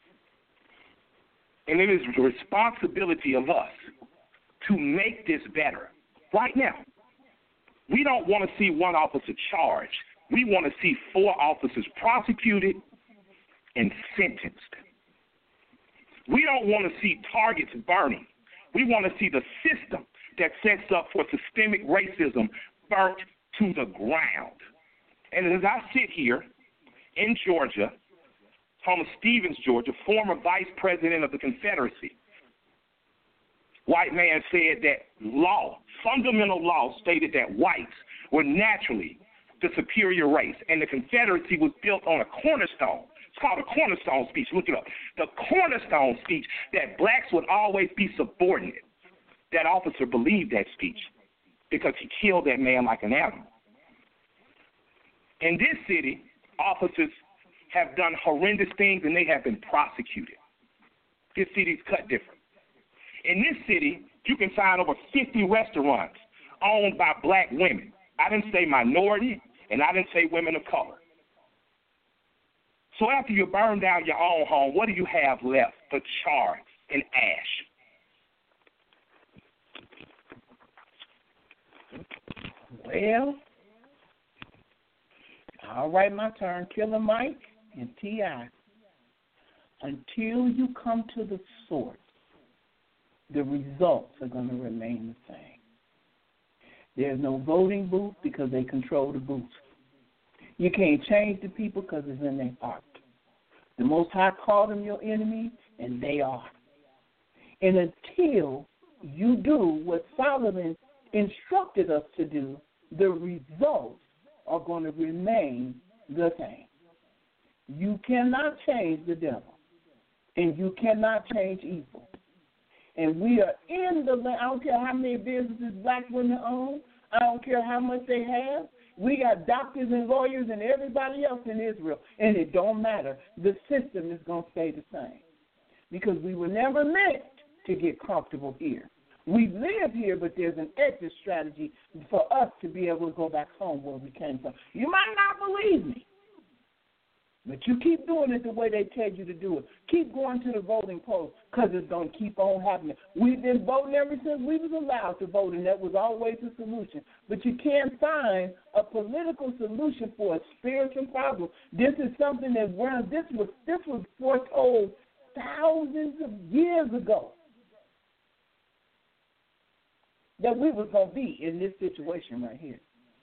And it is the responsibility of us to make this better right now. We don't want to see one officer charged. We want to see four officers prosecuted and sentenced. We don't want to see targets burning. We want to see the system that sets up for systemic racism burnt to the ground. And as I sit here in Georgia, home of Stevens, Georgia, former vice president of the Confederacy, white man said that law, fundamental law, stated that whites were naturally the superior race, and the Confederacy was built on a cornerstone. It's called a cornerstone speech. Look it up. The cornerstone speech that blacks would always be subordinate. That officer believed that speech because he killed that man like an animal. In this city, officers have done horrendous things, and they have been prosecuted. This city's cut different. In this city, you can find over fifty restaurants owned by black women. I didn't say minority, and I didn't say women of color. So after you burn down your own home, what do you have left but char and ash? Well, all right, my turn. Killer Mike and T I Until you come to the source, the results are going to remain the same. There's no voting booth because they control the booth. You can't change the people because it's in their heart. The Most High called them your enemy, and they are. And until you do what Solomon instructed us to do, the results are going to remain the same. You cannot change the devil, and you cannot change evil. And we are in the land. I don't care how many businesses black women own. I don't care how much they have. We got doctors and lawyers and everybody else in Israel, and it don't matter. The system is going to stay the same because we were never meant to get comfortable here. We live here, but there's an exit strategy for us to be able to go back home where we came from. You might not believe me, but you keep doing it the way they tell you to do it. Keep going to the voting polls because it's going to keep on happening. We've been voting ever since we was allowed to vote, and that was always a solution. But you can't find a political solution for a spiritual problem. This is something that we're, this was this was foretold thousands of years ago, that we were going to be in this situation right here.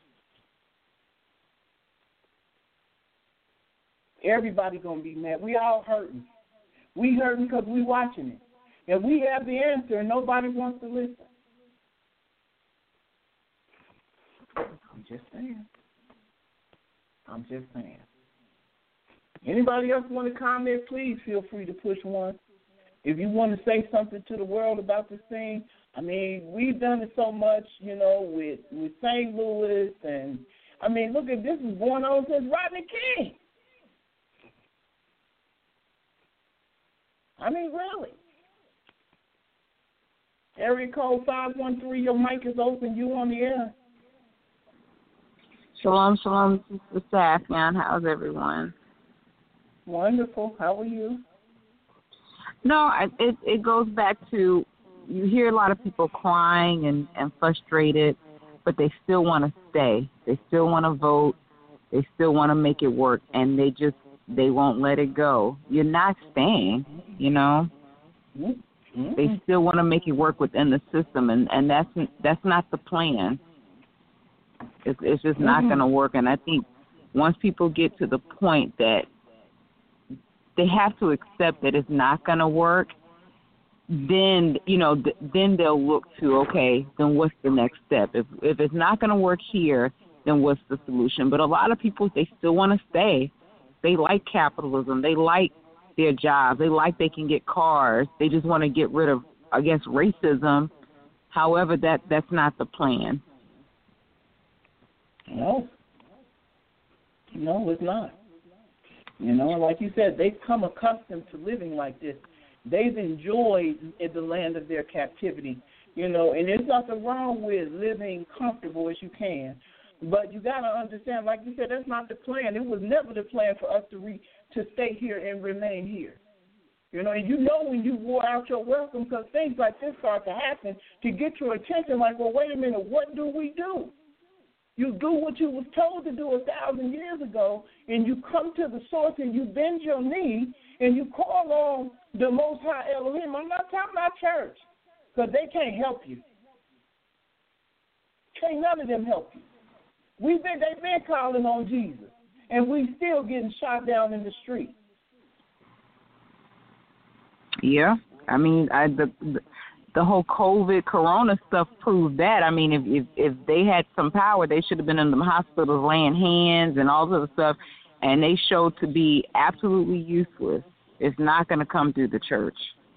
Everybody going to be mad. We all hurting. We hurting because we watching it. And we have the answer, and nobody wants to listen. I'm just saying. I'm just saying. Anybody else want to comment, please feel free to push one. If you want to say something to the world about this thing, I mean, we've done it so much, you know, with, with Saint Louis. And, I mean, look at this is going on since Rodney King. I mean, really. Area code five one three, your mic is open. You on the air. Shalom, shalom, Sister Safian. How's everyone? Wonderful. How are you? No, I, it, it goes back to you hear a lot of people crying and, and frustrated, but they still want to stay. They still want to vote. They still want to make it work, and they just they won't let it go. You're not staying, you know. Mm-hmm. They still want to make it work within the system, and, and that's that's not the plan. It's, it's just not mm-hmm. going to work. And I think once people get to the point that they have to accept that it's not going to work, then, you know, th- then they'll look to, okay, then what's the next step? If if it's not going to work here, then what's the solution? But a lot of people, they still want to stay. They like capitalism. They like their jobs. They like they can get cars. They just want to get rid of, I guess, racism. However, that, that's not the plan. No. No, it's not. You know, like you said, they've come accustomed to living like this. They've enjoyed in the land of their captivity, you know, and there's nothing wrong with living comfortable as you can. But you got to understand, like you said, that's not the plan. It was never the plan for us to re, to stay here and remain here. You know, and you know when you wore out your welcome, because things like this start to happen to get your attention, like, well, wait a minute, what do we do? You do what you was told to do a thousand years ago, and you come to the source and you bend your knee and you call on the Most High Elohim. I'm not talking about church, because they can't help you. Can't none of them help you. We've been, they've been calling on Jesus, and we still getting shot down in the street. Yeah, I mean, I, the, the the whole COVID, Corona stuff proved that. I mean, if if, if they had some power, they should have been in the hospitals laying hands and all this other stuff, and they showed to be absolutely useless. It's not going to come through the church.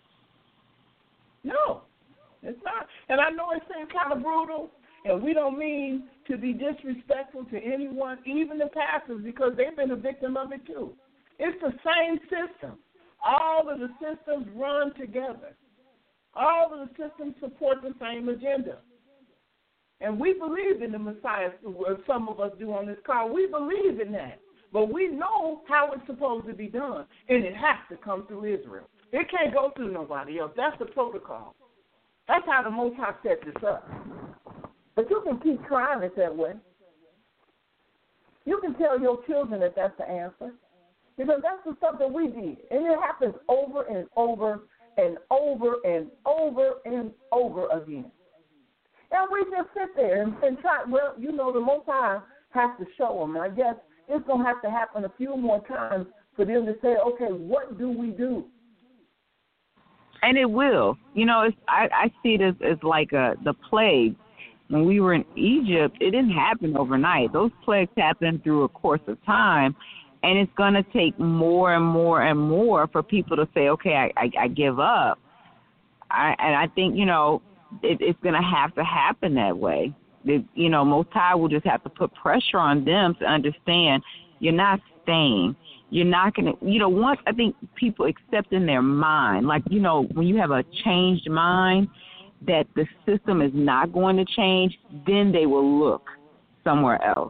No, it's not. And I know it seems kind of brutal, and we don't mean to be disrespectful to anyone, even the pastors, because they've been a victim of it too. It's the same system. All of the systems run together. All of the systems support the same agenda. And we believe in the Messiah, some of us do on this call. We believe in that. But we know how it's supposed to be done, and it has to come through Israel. It can't go through nobody else. That's the protocol. That's how the Most High set this up. But you can keep trying it that way. You can tell your children that that's the answer, because that's the stuff that we did. And it happens over and over and over and over and over again. And we just sit there and, and try, well, you know, the Most High has to show them. And I guess it's going to have to happen a few more times for them to say, okay, what do we do? And it will. You know, it's, I, I see it as, as like a, the plague. When we were in Egypt, it didn't happen overnight. Those plagues happened through a course of time. And it's going to take more and more and more for people to say, okay, I, I, I give up. I, and I think, you know, it, it's going to have to happen that way. It, you know, Most High will just have to put pressure on them to understand you're not staying. You're not going to, you know, once I think people accept in their mind, like, you know, when you have a changed mind that the system is not going to change, then they will look somewhere else.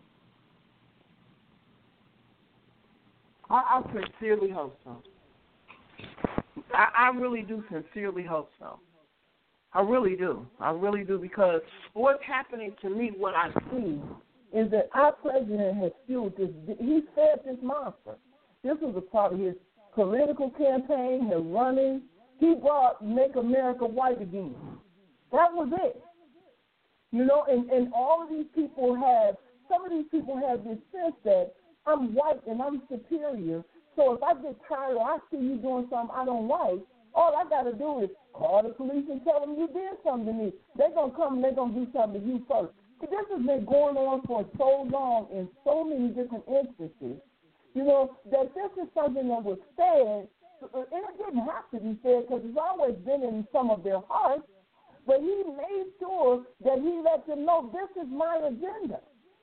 I, I sincerely hope so. I, I really do sincerely hope so. I really do. I really do, because what's happening to me, what I see, is that our president has fueled this. He fed this monster. This was a part of his political campaign, his running. He brought Make America White Again. That was it. You know, and, and all of these people have, some of these people have this sense that I'm white and I'm superior, so if I get tired or I see you doing something I don't like, all I got to do is call the police and tell them you did something to me. They're going to come and they're going to do something to you first. But this has been going on for so long in so many different instances, you know, that this is something that was said, and it didn't have to be said because it's always been in some of their hearts, but he made sure that he let them know this is my agenda.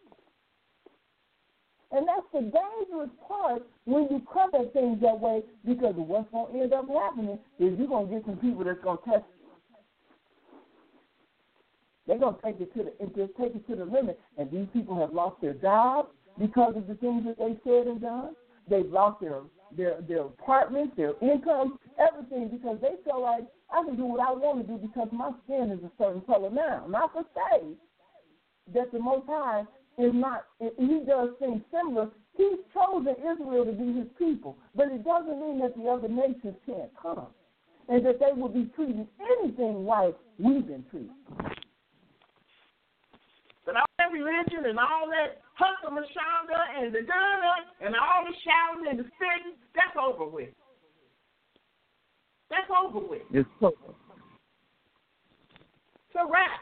And that's the dangerous part when you come at things that way, because what's going to end up happening is you're going to get some people that's going to test you. They're going to take it to the just take it to the limit, and these people have lost their jobs because of the things that they said and done. They've lost their their their apartments, their income, everything, because they feel like I can do what I want to do because my skin is a certain color now. Not to say that the Most High is not, he does things similar. He's chosen Israel to be his people, but it doesn't mean that the other nations can't come and that they will be treated anything like we've been treated. But all that religion and all that hustle mashanda and the da and all the shouting and the spitting, that's over with. That's over with. It's over. It's a wrap.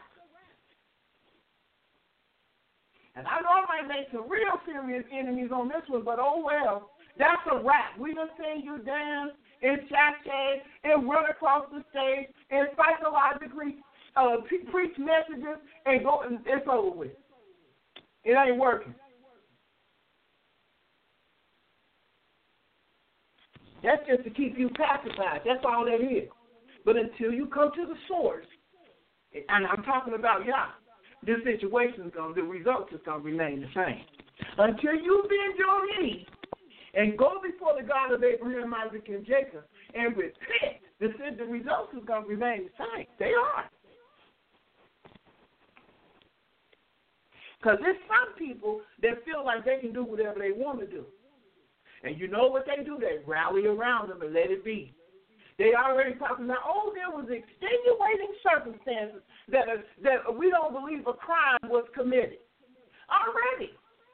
And I know I might make some real serious enemies on this one, but oh well. That's a wrap. We done seen you dance and sashay and run across the stage and psychologically uh, preach messages and go, and it's over with. It ain't working. That's just to keep you pacified. That's all that is. But until you come to the source, and I'm talking about Yah, this situation is going to, the results is going to remain the same. Until you bend your knee and go before the God of Abraham, Isaac, and Jacob and repent, the, the results is going to remain the same. They are. Because there's some people that feel like they can do whatever they want to do. And you know what they do? They rally around them and let it be. They already talking about, oh, there was extenuating circumstances that are, that we don't believe a crime was committed. Already.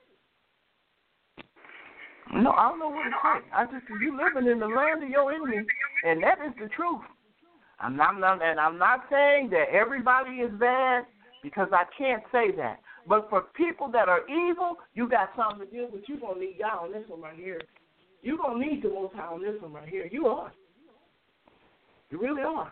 No, I don't know what to say. I just, you living in the land of your enemy, and that is the truth. I'm not, and I'm not saying that everybody is bad, because I can't say that. But for people that are evil, you got something to deal with. You're going to need y'all on this one right here. You're going to need the Most High on this one right here. You are. You really are.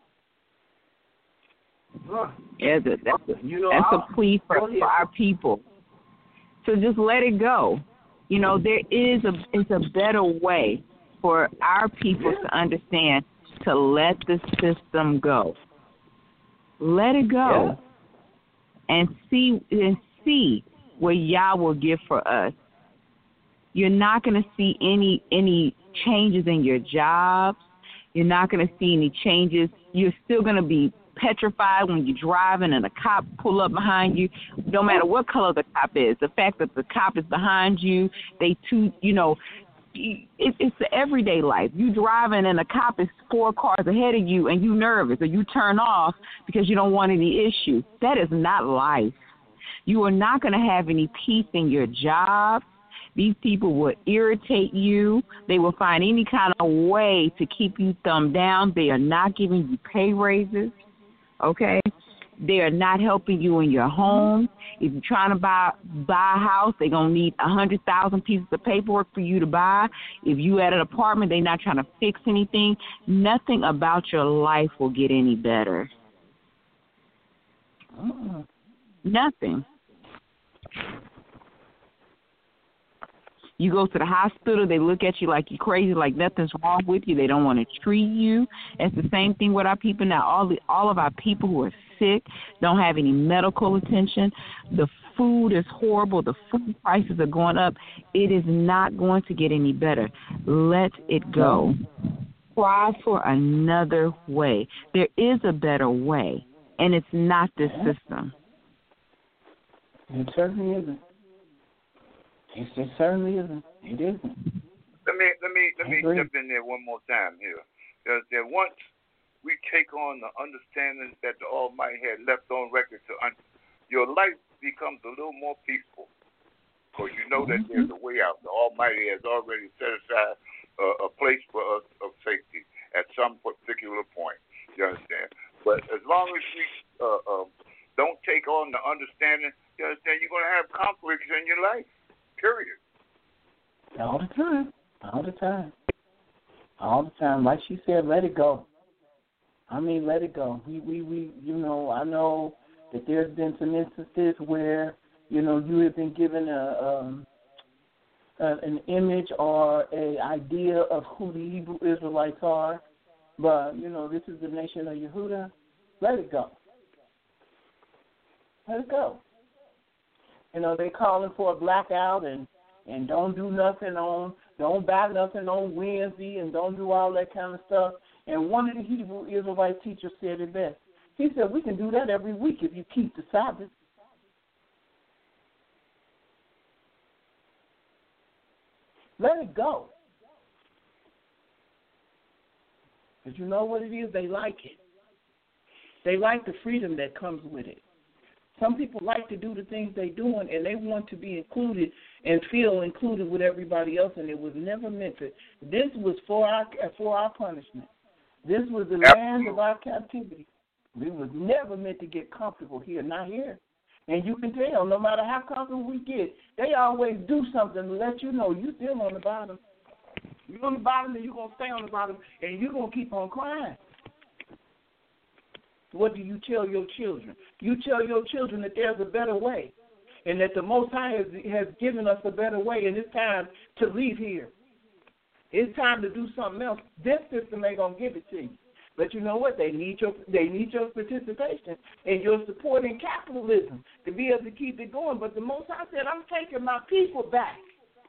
Huh. Yeah, that, that's a, you know, that's I'll, a plea for, for our people. So just let it go. You know, there is a it's a better way for our people yeah. to understand to let the system go. Let it go. Yeah. And see and see what Yah will give for us. You're not going to see any any changes in your jobs. You're not going to see any changes. You're still going to be petrified when you're driving and a cop pull up behind you, no matter what color the cop is. The fact that the cop is behind you, they too, you know, it, it's the everyday life. You driving and a cop is four cars ahead of you and you nervous or you turn off because you don't want any issue. That is not life. You are not going to have any peace in your job. These people will irritate you. They will find any kind of way to keep you thumbed down. They are not giving you pay raises, okay? They are not helping you in your home. If you're trying to buy buy a house, they're going to need one hundred thousand pieces of paperwork for you to buy. If you at an apartment, they're not trying to fix anything. Nothing about your life will get any better. Uh-uh. Nothing. You go to the hospital, they look at you like you're crazy, like nothing's wrong with you. They don't want to treat you. It's the same thing with our people now. All the all of our people who are sick don't have any medical attention. The food is horrible. The food prices are going up. It is not going to get any better. Let it go. Try for another way. There is a better way, and it's not this system. It certainly isn't. It, it certainly isn't. It isn't. Let me let me let me step in there one more time here. That, that once we take on the understanding that the Almighty had left on record to un- your life becomes a little more peaceful, because you know that there's a way out. The Almighty has already set aside uh, a place for us of safety at some particular point. You understand? But as long as we uh, uh, don't take on the understanding, you understand, you're going to have conflicts in your life. Period. All the time. All the time. All the time. Like she said, let it go. I mean, let it go. We, we, we, you know, I know that there's been some instances where, you know, you have been given a, um, a an image or a idea of who the Hebrew Israelites are, but, you know, this is the nation of Yehuda. Let it go. Let it go. You know, they calling for a blackout and, and don't do nothing on Don't buy nothing on Wednesday and don't do all that kind of stuff. And one of the Hebrew Israelite teachers said it best. He said, we can do that every week if you keep the Sabbath. Let it go. Because you know what it is? They like it. They like the freedom that comes with it. Some people like to do the things they're doing, and they want to be included and feel included with everybody else, and it was never meant to. This was for our for our punishment. This was the land of our captivity. We was never meant to get comfortable here, not here. And you can tell, no matter how comfortable we get, they always do something to let you know you're still on the bottom. You're on the bottom, and you're going to stay on the bottom, and you're going to keep on crying. What do you tell your children? You tell your children that there's a better way and that the Most High has, has given us a better way, and it's time to leave here. It's time to do something else. This system ain't going to give it to you. But you know what? They need your they need your participation and your support in capitalism to be able to keep it going. But the Most High said, I'm taking my people back.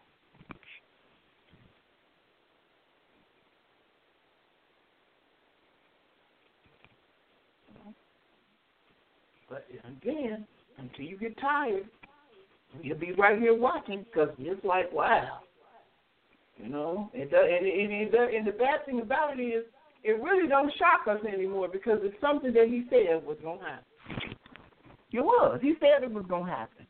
But again, until you get tired, you'll be right here watching because it's like, wow. You know, and, and, and, and the bad thing about it is it really don't shock us anymore because it's something that he said was going to happen. It was. He said it was going to happen.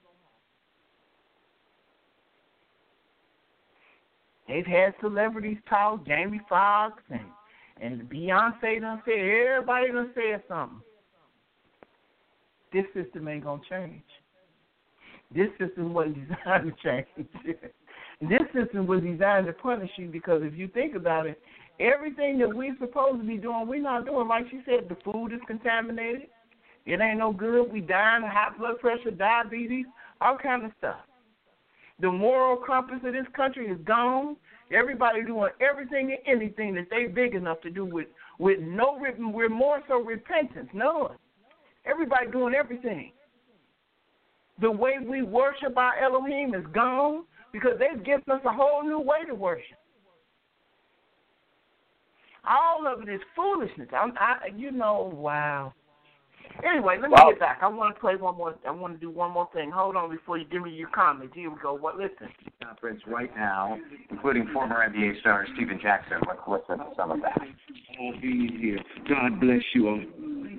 They've had celebrities talk, Jamie Foxx and, and Beyonce done said, everybody done said something. This system ain't going to change. This system wasn't designed to change. This system was designed to punish you because if you think about it, everything that we're supposed to be doing, we're not doing. Like she said, the food is contaminated. It ain't no good. We dying of high blood pressure, diabetes, all kind of stuff. The moral compass of this country is gone. Everybody doing everything and anything that they big enough to do with, with no, we're more so repentance, none. Everybody doing everything. The way we worship our Elohim is gone because they've given us a whole new way to worship. All of it is foolishness. I'm, I, you know, wow. Anyway, let me wow. get back. I want to play one more. I want to do one more thing. Hold on before you give me your comments. Here we go. What? Listen. Conference right now, including former N B A star Stephen Jackson. Let's listen to some of that. Oh, he's here. God bless you all.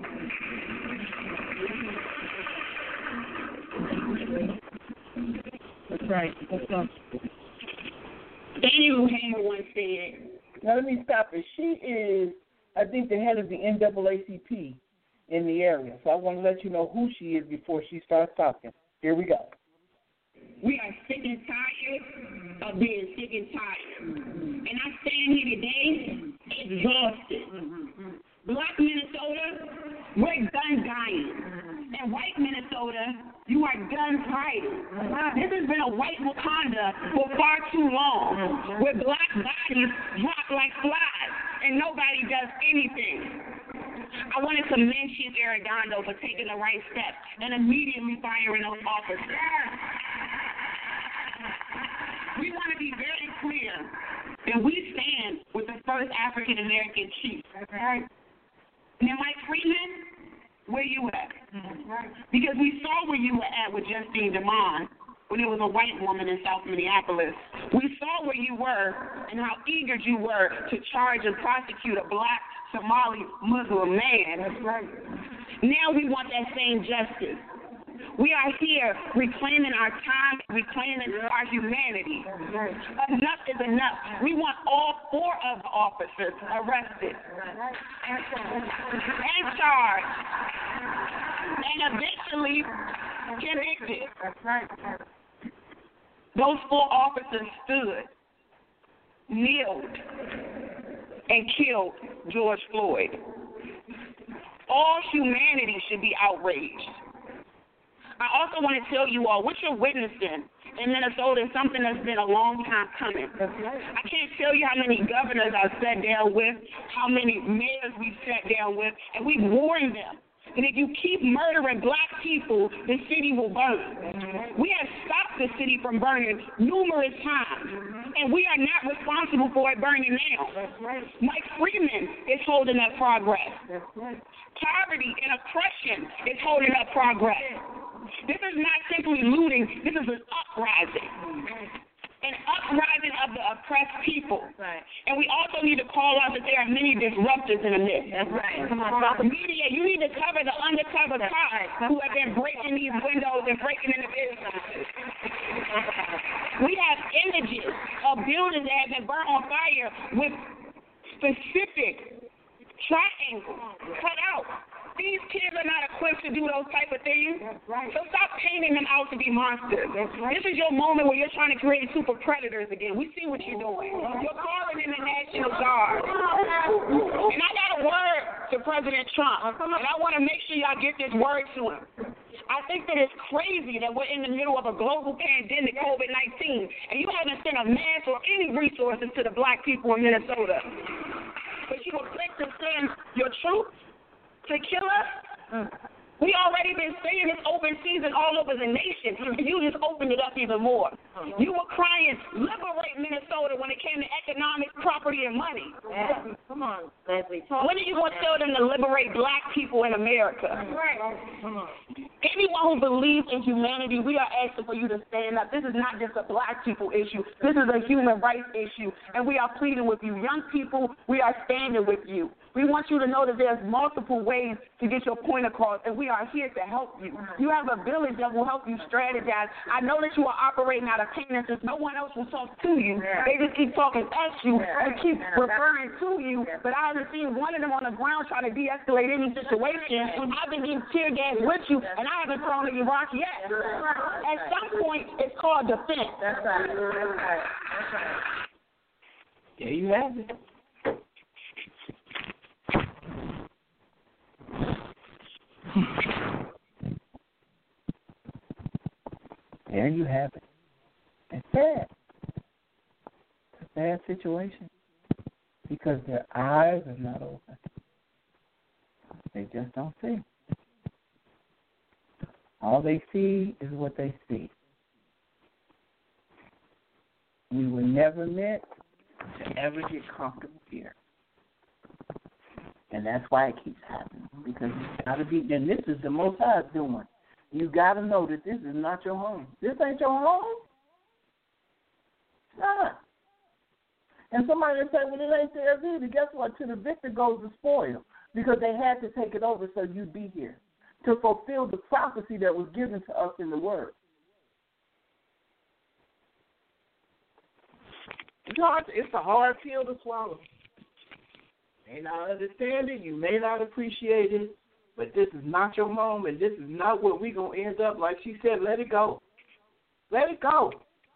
That's right. That's right. Daniel Hammer once said. Now let me stop it. She is, I think, the head of the N double A C P in the area. So I want to let you know who she is before she starts talking. Here we go. We are sick and tired of being sick and tired. And I stand here today exhausted. Black Minnesota, we're gun dying. And white Minnesota, you are gun fighting. This has been a white Wakanda for far too long, where black bodies drop like flies and nobody does anything. I want to commend Chief Arredondo for taking the right step and immediately firing those officers. We want to be very clear that we stand with the first African American chief. Right? And then Mike Freeman, where you at? Because we saw where you were at with Justine DeMond when it was a white woman in South Minneapolis. We saw where you were and how eager you were to charge and prosecute a black Somali Muslim man. That's right. Now we want that same justice. We are here reclaiming our time, reclaiming our humanity. Enough is enough. We want all four of the officers arrested and charged and eventually convicted. Those four officers stood, kneeled, and killed George Floyd. All humanity should be outraged. I also want to tell you all what you're witnessing in Minnesota is something that's been a long time coming. I can't tell you how many governors I've sat down with, how many mayors we've sat down with, and we've warned them that if you keep murdering black people, the city will burn. We have stopped the city from burning numerous times. Mm-hmm. And we are not responsible for it burning now. That's right. Mike Freeman is holding up progress. That's right. Poverty and oppression is holding up progress. This is not simply looting. This is an uprising. Mm-hmm. An uprising of the oppressed people. Right. And we also need to call out that there are many disruptors in the midst. That's right. Come on, the media, you need to cover the undercover cops who have been breaking these windows and breaking into businesses. We have images of buildings that have been burnt on fire with specific triangles cut out. These kids are not equipped to do those type of things. That's right. So stop painting them out to be monsters. That's right. This is your moment where you're trying to create super predators again. We see what you're doing. You're calling in the National Guard. And I got a word to President Trump, and I want to make sure y'all get this word to him. I think that it's crazy that we're in the middle of a global pandemic, COVID nineteen, and you haven't sent a mass or any resources to the black people in Minnesota. But you were quick to send your troops to kill us? Mm. We already been saying it's open season all over the nation, and you just opened it up even more. Mm-hmm. You were crying, liberate Minnesota when it came to economic, property, and money. Yeah. Come on, Leslie. When are you going to tell them to liberate black people in America? Right. Come on. Anyone who believes in humanity, we are asking for you to stand up. This is not just a black people issue. This is a human rights issue, and we are pleading with you. Young people, we are standing with you. We want you to know that there's multiple ways to get your point across, and we are here to help you. You have a village that will help you strategize. I know that you are operating out of pain, and since no one else will talk to you, they just keep talking at you and keep referring to you, but I haven't seen one of them on the ground trying to de-escalate any situation. I've been getting tear gas with you, and I haven't thrown any rock yet. At some point, it's called defense. That's right. That's right. That's right. There you have it. There you have it. It's sad. It's a sad situation because their eyes are not open. They just don't see. All they see is what they see. We were never meant to ever get comfortable here. And that's why it keeps happening. Because you gotta be, and this is the Most High's doing. You gotta know that this is not your home. This ain't your home. It's not. And somebody will say, well, it ain't theirs either. Guess what? To the victor goes the spoil. Because they had to take it over so you'd be here. To fulfill the prophecy that was given to us in the Word. It's hard. It's a hard pill to swallow. You may not understand it. You may not appreciate it. But this is not your home, and this is not where we're going to end up. Like she said, let it go. Let it go.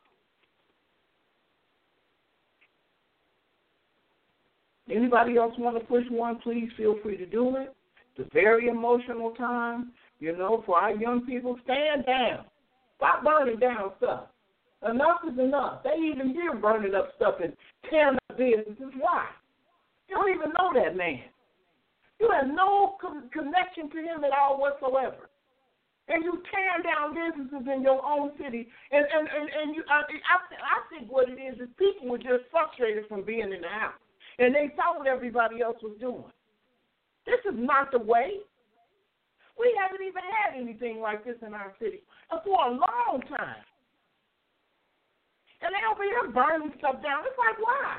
Anybody else want to push one, please feel free to do it. It's a very emotional time, you know, for our young people. Stand down. Stop burning down stuff. Enough is enough. They even here burning up stuff and tearing up businesses. Why? You don't even know that man. You have no con- connection to him at all whatsoever. And you tear down businesses in your own city. And and, and, and you, I, I, I think what it is is people were just frustrated from being in the house. And they saw what everybody else was doing. This is not the way. We haven't even had anything like this in our city for a long time. And they over here burning stuff down. It's like, why?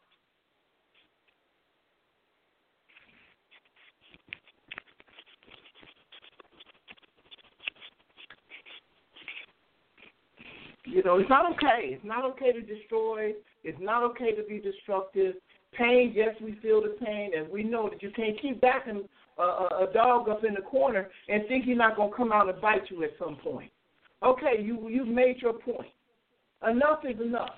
You know, it's not okay. It's not okay to destroy. It's not okay to be destructive. Pain, yes, we feel the pain, and we know that you can't keep backing a, a, a dog up in the corner and think he's not going to come out and bite you at some point. Okay, you, you've made your point. Enough is enough.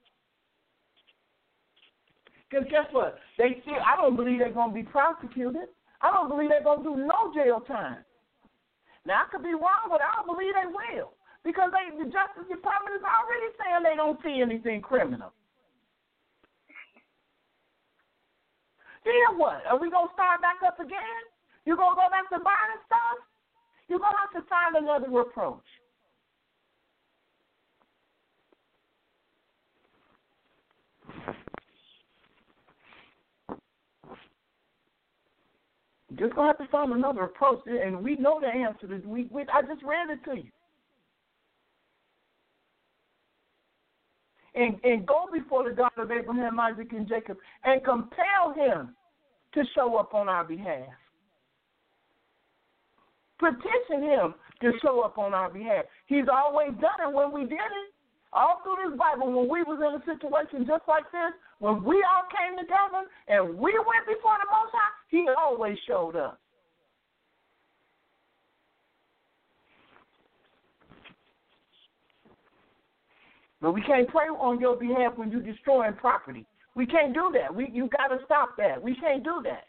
Because guess what? They still, I don't believe they're going to be prosecuted. I don't believe they're going to do no jail time. Now, I could be wrong, but I don't believe they will. Because they, the Justice Department is already saying they don't see anything criminal. Then what? Are we going to start back up again? You're going to go back to buying stuff? You're going to have to find another approach. You're just gonna have to find another approach, and we know the answer. To, we, we I just read it to you. And, and go before the God of Abraham, Isaac, and Jacob and compel him to show up on our behalf. Petition him to show up on our behalf. He's always done it when we did it. All through this Bible, when we was in a situation just like this, when we all came together and we went before the Most High, he always showed up. But we can't pray on your behalf when you're destroying property. We can't do that. We you got to stop that. We can't do that.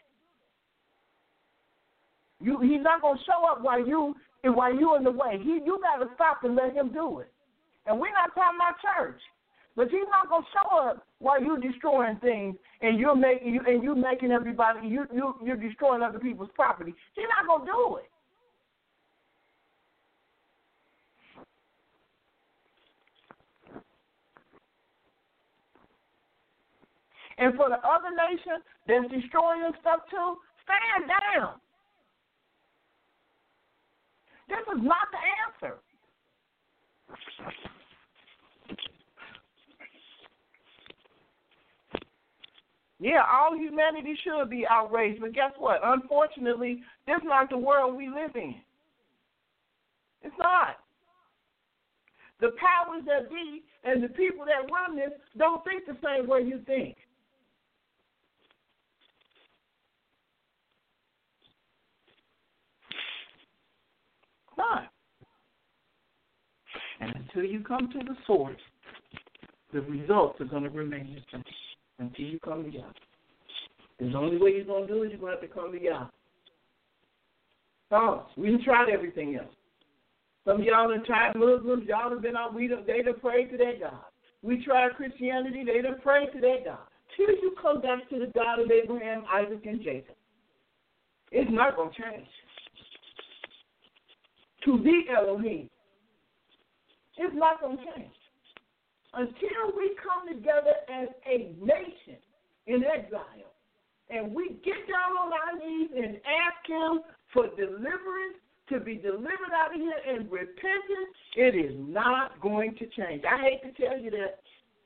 You he's not gonna show up while you while you in the way. He you got to stop and let him do it. And we're not talking about church, but he's not gonna show up while you're destroying things and you're making you and you making everybody you you you're destroying other people's property. He's not gonna do it. And for the other nation that's destroying stuff too, stand down. This is not the answer. Yeah, all humanity should be outraged, but guess what? Unfortunately, this is not the world we live in. It's not. The powers that be and the people that run this don't think the same way you think. Not. And until you come to the source, the results are going to remain the same. Until you come to Yah. There's the only way you're going to do it, you're going to have to come to Yah. Oh, we done tried everything else. Some of y'all done tried Muslims, y'all have been out, we done, they done prayed to that God. We tried Christianity, they done prayed to that God. Till you come back to the God of Abraham, Isaac, and Jacob. It's not going to change. To the Elohim. It's not going to change. Until we come together as a nation in exile and we get down on our knees and ask him for deliverance, to be delivered out of here and repentance, it is not going to change. I hate to tell you that.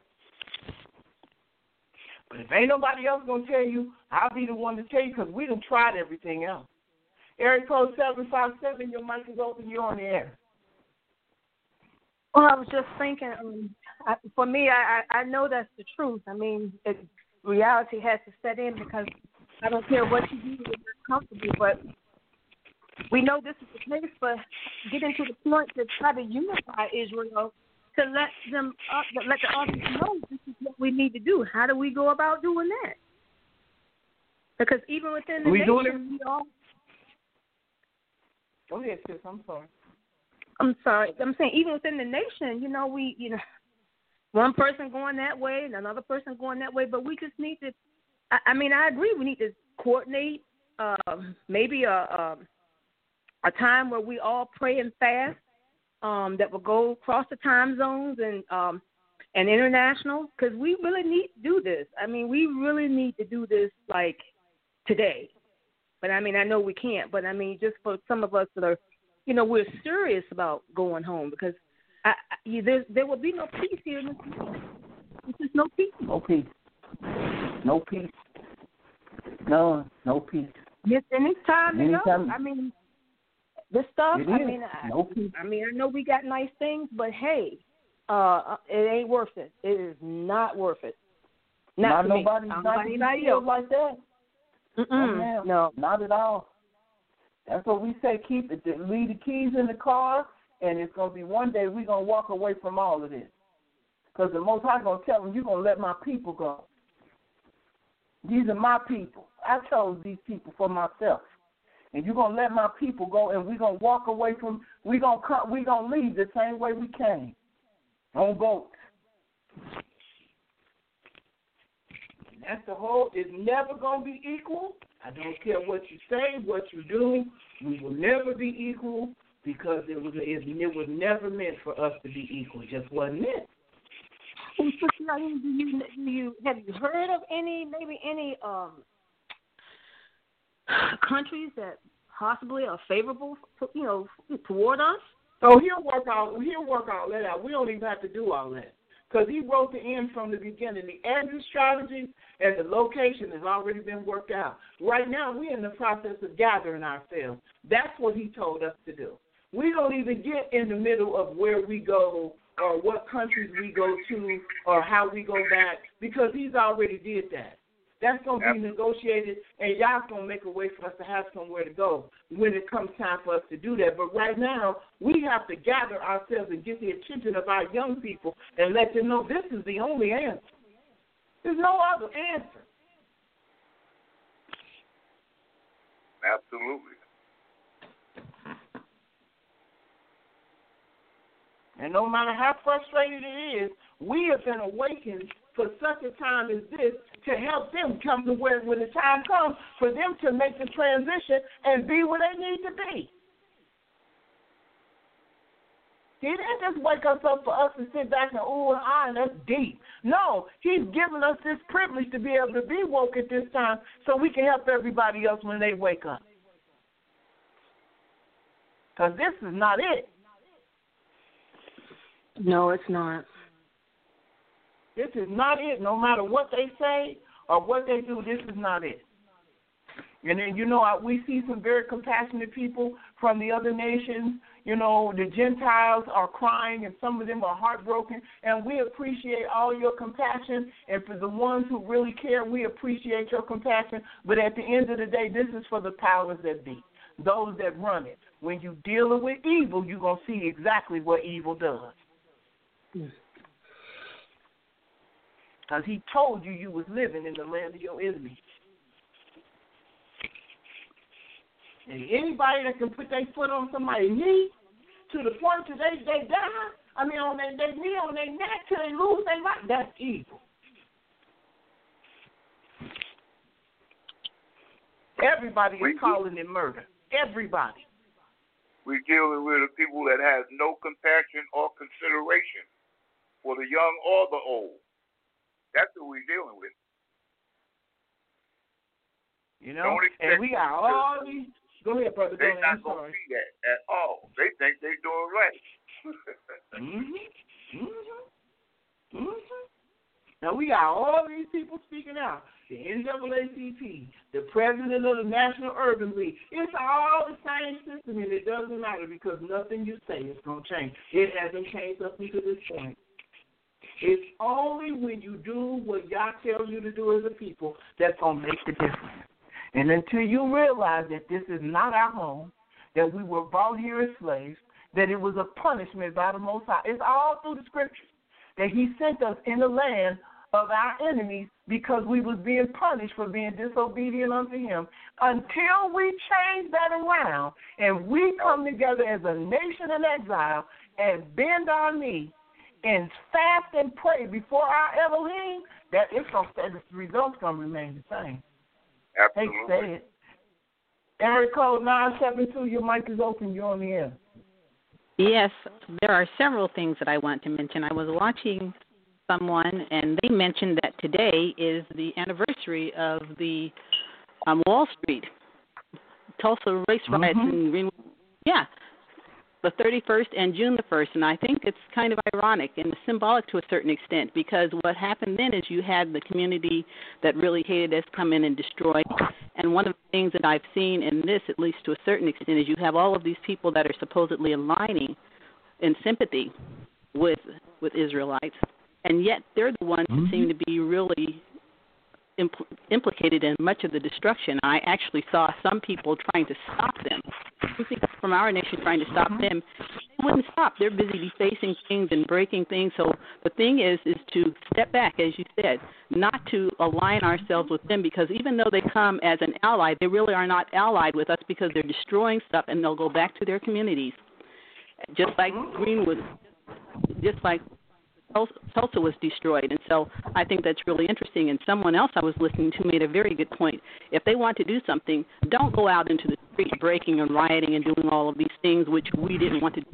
But if ain't nobody else going to tell you, I'll be the one to tell you because we done tried everything else. Area code seven five seven, your mic is open, you're on the air. Well, I was just thinking, um, I, for me, I, I, I know that's the truth. I mean, it, reality has to set in because I don't care what you do, you're not comfortable, but we know this is the place, but getting to the point to try to unify Israel, to let them, uh, let the others know this is what we need to do. How do we go about doing that? Because even within the we nation, we all... Go ahead, sis. I'm sorry. I'm sorry. I'm saying even within the nation, you know, we, you know, one person going that way and another person going that way, but we just need to, I, I mean, I agree. We need to coordinate uh, maybe a, a a time where we all pray and fast um, that will go across the time zones and um, and international, because we really need to do this. I mean, we really need to do this like today. But, I mean, I know we can't. But, I mean, just for some of us that are, you know, we're serious about going home because I, I, you, there, there will be no peace here in this country. There's just no peace. No peace. No peace. No, no peace. Yes, and it's time to Anytime. go. I mean, this stuff, It I is. mean, I, No peace. I mean, I know we got nice things, but, hey, uh, it ain't worth it. It is not worth it. Not, not to nobody, me. not Not anybody else. like that. Mm-mm, oh, no, not at all. That's what we say. Keep it. Leave the keys in the car, and it's gonna be one day we're gonna walk away from all of this. Because the Most High gonna tell them, you're gonna let my people go. These are my people. I chose these people for myself, and you're gonna let my people go, and we're gonna walk away from. We're gonna come. We're gonna leave the same way we came, on boats. That's the whole, it's never going to be equal. I don't care what you say, what you do. We will never be equal because it was, it, it was never meant for us to be equal. It just wasn't meant. Well, Sister Eileen, do you, do you, have you heard of any, maybe any um, countries that possibly are favorable, you know, toward us. So he'll work all he'll work all that out. We don't even have to do all that because he wrote the end from the beginning. The exit strategy and the location has already been worked out. Right now, we're in the process of gathering ourselves. That's what he told us to do. We don't even get in the middle of where we go or what countries we go to or how we go back because he's already did that. That's going to be negotiated, and y'all's going to make a way for us to have somewhere to go when it comes time for us to do that. But right now, we have to gather ourselves and get the attention of our young people and let them know this is the only answer. There's no other answer. Absolutely. And no matter how frustrated it is, we have been awakened for such a time as this to help them come to where, when the time comes, for them to make the transition and be where they need to be. He didn't just wake us up for us to sit back and, ooh, and ah, and that's deep. No, he's given us this privilege to be able to be woke at this time so we can help everybody else when they wake up. Because this is not it. No, it's not. This is not it. No matter what they say or what they do, this is not it. And then, you know, we see some very compassionate people from the other nations. You know, the Gentiles are crying and some of them are heartbroken. And we appreciate all your compassion. And for the ones who really care, we appreciate your compassion. But at the end of the day, this is for the powers that be, those that run it. When you're dealing with evil, you're going to see exactly what evil does. Because he told you you was living in the land of your enemies. And anybody that can put their foot on somebody's knee to the point that they, they die, I mean, on their, their knee, on their neck, till they lose their life, that's evil. Everybody is calling it murder. Everybody. We're dealing with people that have no compassion or consideration for the young or the old. That's what we're dealing with. You know, and we got all these. Go ahead, brother. They're go not going to see that at all. They think they're doing right. mm-hmm. Mm-hmm. Mm-hmm. Now, we got all these people speaking out. The N double A C P, the president of the National Urban League. It's all the same system, and it doesn't matter because nothing you say is going to change. It hasn't changed up until this point. It's only when you do what God tells you to do as a people that's going to make the difference. And until you realize that this is not our home, that we were brought here as slaves, that it was a punishment by the Most High. It's all through the Scriptures that he sent us in the land of our enemies because we was being punished for being disobedient unto him. Until we change that around and we come together as a nation in exile and bend our knee and fast and pray before our Elohim, that it's gonna say the results gonna remain the same. Absolutely. Hate to say it. Area code nine seven two, your mic is open, you're on the air. Yes, there are several things that I want to mention. I was watching someone, and they mentioned that today is the anniversary of the um, Wall Street, Tulsa race riots mm-hmm. in Greenwood. Yeah, the thirty-first and June the first, and I think it's kind of ironic and symbolic to a certain extent because what happened then is you had the community that really hated us come in and destroy. And one of the things that I've seen in this, at least to a certain extent, is you have all of these people that are supposedly aligning in sympathy with with Israelites, and yet they're the ones mm-hmm. that seem to be really impl- implicated in much of the destruction. I actually saw some people trying to stop them, from our nation trying to stop mm-hmm. them. They wouldn't stop. They're busy defacing things and breaking things. So the thing is, is to step back, as you said, not to align ourselves with them, because even though they come as an ally, they really are not allied with us because they're destroying stuff and they'll go back to their communities. Just like Greenwood, just like Tulsa was destroyed. And so I think that's really interesting. And someone else I was listening to made a very good point. If they want to do something, don't go out into the street breaking and rioting and doing all of these things which we didn't want to do.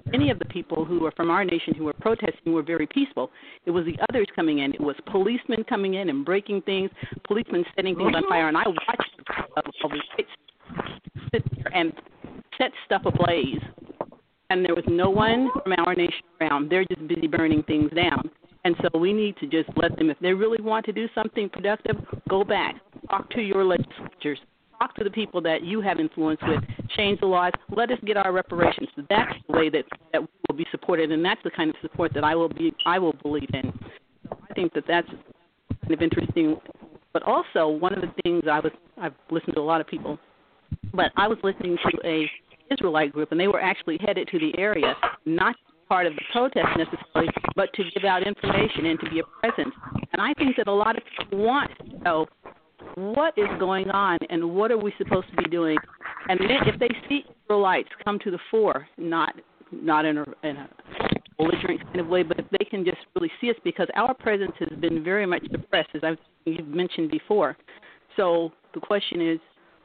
any of the people who are from our nation who were protesting were very peaceful. It was the others coming in. It was policemen coming in and breaking things, policemen setting things on fire. And I watched a, a white sit there and set stuff ablaze. And there was no one from our nation around. They're just busy burning things down. And so we need to just let them, if they really want to do something productive, go back, talk to your legislatures, talk to the people that you have influence with, change the laws, let us get our reparations. That's the way that, that we will be supported, and that's the kind of support that I will be I will believe in. So I think that that's kind of interesting. But also, one of the things I was I've listened to a lot of people, but I was listening to a Israelite group, and they were actually headed to the area, not part of the protest necessarily, but to give out information and to be a presence. And I think that a lot of people want to know what is going on and what are we supposed to be doing. And then if they see Israelites come to the fore, not not in a, in a belligerent kind of way, but if they can just really see us, because our presence has been very much suppressed, as I've you've mentioned before. So the question is,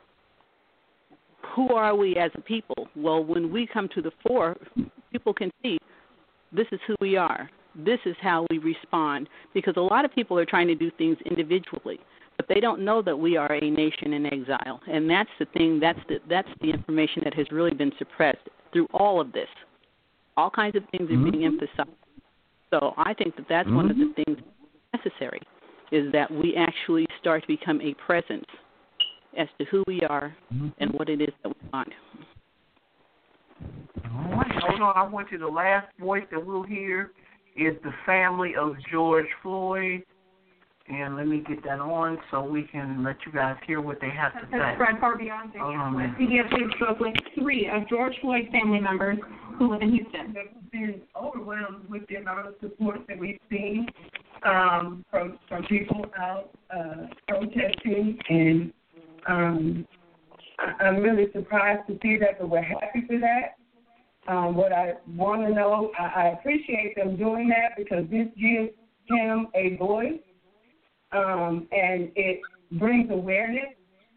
who are we as a people? Well, when we come to the fore, people can see this is who we are. This is how we respond, because a lot of people are trying to do things individually, but they don't know that we are a nation in exile, and that's the thing. That's the that's the information that has really been suppressed through all of this. All kinds of things are being Mm-hmm. emphasized. So I think that that's Mm-hmm. one of the things necessary, is that we actually start to become a presence as to who we are mm-hmm. and what it is that we want. All right, hold on. I want you. The last voice that we'll hear is the family of George Floyd. And let me get that on so we can let you guys hear what they have to say. That's Fred Barbion, Hold on a minute. C D F spoke with three of George Floyd's family members who live in Houston. We've been overwhelmed with the amount of support that we've seen um, from from people out uh, protesting, and um, I, I'm really surprised to see that, but we're happy for that. Um, what I want to know, I, I appreciate them doing that because this gives him a voice. Um, and it brings awareness.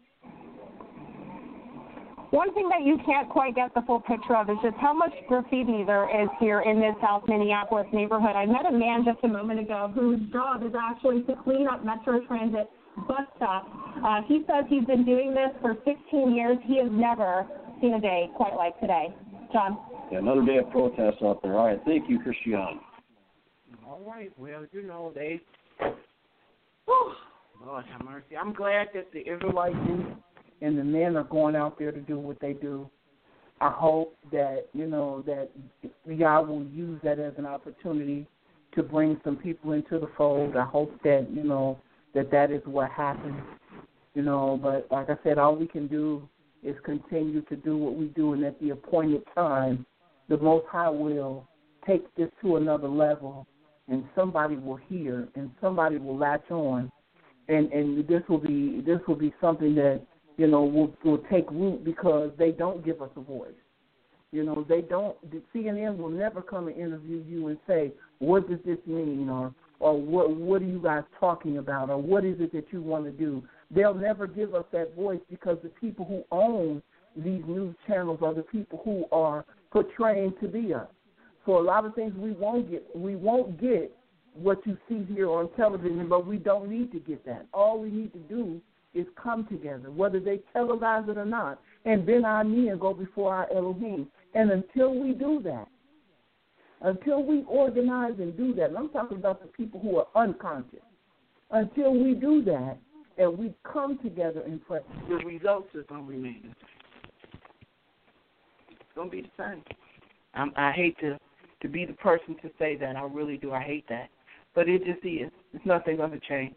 One thing that you can't quite get the full picture of is just how much graffiti there is here in this South Minneapolis neighborhood. I met a man just a moment ago whose job is actually to clean up Metro Transit bus stops. Uh, he says he's been doing this for sixteen years. He has never seen a day quite like today. John? Yeah, another day of protest out there. All right, thank you, Christiane. All right, well, you know, they... Lord have mercy. I'm glad that the Israelites and the men are going out there to do what they do. I hope that, you know, that God will use that as an opportunity to bring some people into the fold. I hope that, you know, that that is what happens, you know. But like I said, all we can do is continue to do what we do, and at the appointed time, the Most High will take this to another level, and somebody will hear, and somebody will latch on, and and this will be this will be something that, you know, will will take root, because they don't give us a voice. You know, they don't. The C N N will never come and interview you and say, what does this mean, or or what what are you guys talking about, or what is it that you want to do? They'll never give us that voice, because the people who own these news channels are the people who are portraying to be us. So a lot of things we won't get, we won't get what you see here on television, but we don't need to get that. All we need to do is come together, whether they televise it or not, and bend our knee and go before our Elohim. And until we do that, until we organize and do that, and I'm talking about the people who are unconscious, until we do that and we come together and pray, the results are going to remain the same. It's going to be the same. I'm, I hate to to be the person to say that. I really do. I hate that. But it just is. It's nothing going to change.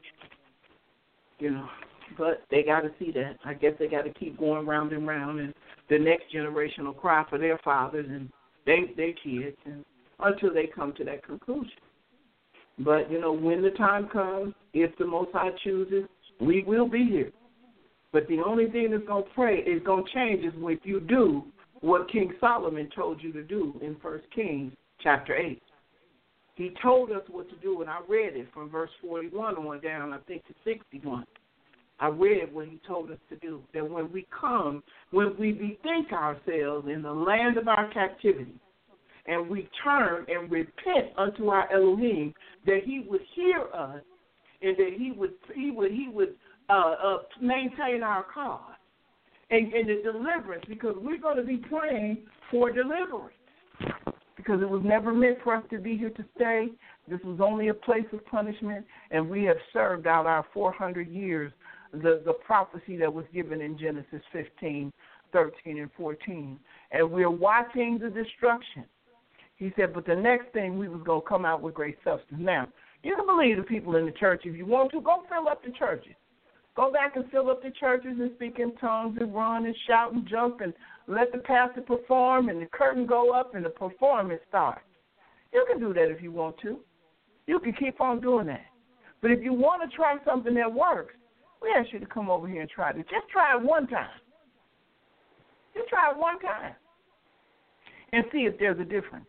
You know, but they got to see that. I guess they got to keep going round and round, and the next generation will cry for their fathers and they, their kids, and until they come to that conclusion. But, you know, when the time comes, if the Most High chooses, we will be here. But the only thing that's going to pray is going to change is if you do what King Solomon told you to do in First Kings chapter eight. He told us what to do, and I read it from verse forty-one on down, I think, to sixty-one. I read what he told us to do, that when we come, when we bethink ourselves in the land of our captivity, and we turn and repent unto our Elohim, that he would hear us and that he would he would he would uh, uh, maintain our cause and, and the deliverance, because we're going to be praying for deliverance, because it was never meant for us to be here to stay. This was only a place of punishment, and we have served out our four hundred years, the, the prophecy that was given in Genesis fifteen, thirteen, and fourteen. And we're watching the destruction. He said, but the next thing, we was going to come out with great substance. Now, you can believe the people in the church. If you want to, go fill up the churches. Go back and fill up the churches and speak in tongues and run and shout and jump and let the pastor perform and the curtain go up and the performance start. You can do that if you want to. You can keep on doing that. But if you want to try something that works, we ask you to come over here and try it. Just try it one time. Just try it one time and see if there's a difference.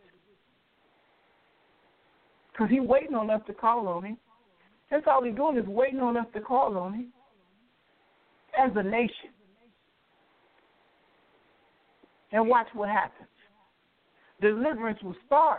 Because he's waiting on us to call on him. That's all he's doing, is waiting on us to call on him as a nation. And watch what happens. Deliverance will start.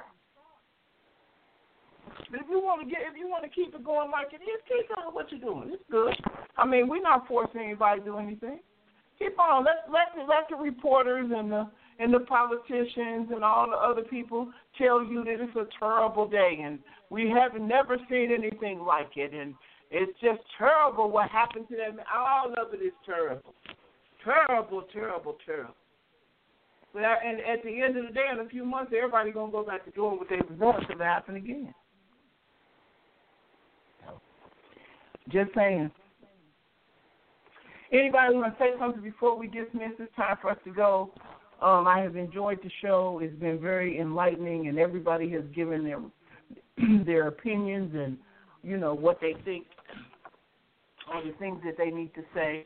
But if you want to get, if you want to keep it going like it is, keep on what you're doing. It's good. I mean, we're not forcing anybody to do anything. Keep on. Let let the, let the reporters and the and the politicians and all the other people tell you that it's a terrible day and we haven't never seen anything like it, and it's just terrible what happened to them. All of it is terrible, terrible, terrible, terrible. But I, and at the end of the day, in a few months, everybody's gonna go back to doing what they were doing until it happen again. Just saying. Anybody want to say something before we dismiss? It's time for us to go. Um, I have enjoyed the show. It's been very enlightening, and everybody has given their their opinions and, you know, what they think or the things that they need to say.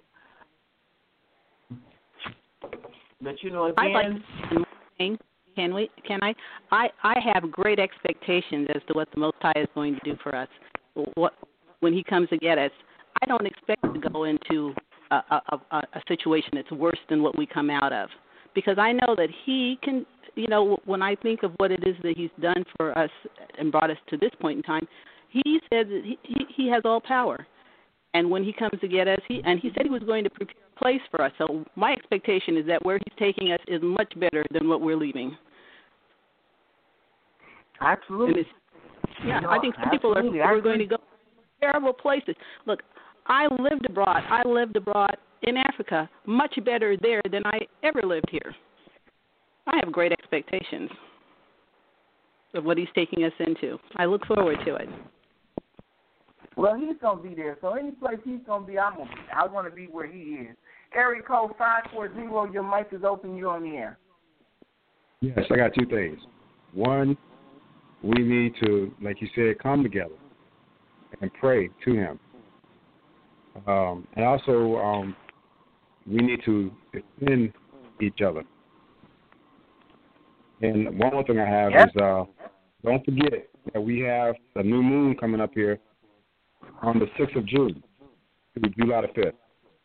But, you know, again... I'd like, can we? Can I? I, I have great expectations as to what the Most High is going to do for us. What when He comes to get us, I don't expect to go into a, a, a, a situation that's worse than what we come out of, because I know that He can. You know, when I think of what it is that He's done for us and brought us to this point in time, He said that He, he, he has all power. And when He comes to get us, he and He said He was going to prepare a place for us. So my expectation is that where He's taking us is much better than what we're leaving. Absolutely. Yeah, no, I think some people are, are going to go to terrible places. Look, I lived abroad. I lived abroad in Africa, much better there than I ever lived here. I have great expectations of what He's taking us into. I look forward to it. Well, He's going to be there. So any place He's going to be, I'm going to be. I want to be where He is. Area code five four zero, your mic is open. You're on the air. Yes, I got two things. One, we need to, like you said, come together and pray to Him. Um, and also, um, we need to defend each other. And one more thing I have yep. is uh, don't forget that we have a new moon coming up here on the sixth of June through July the fifth.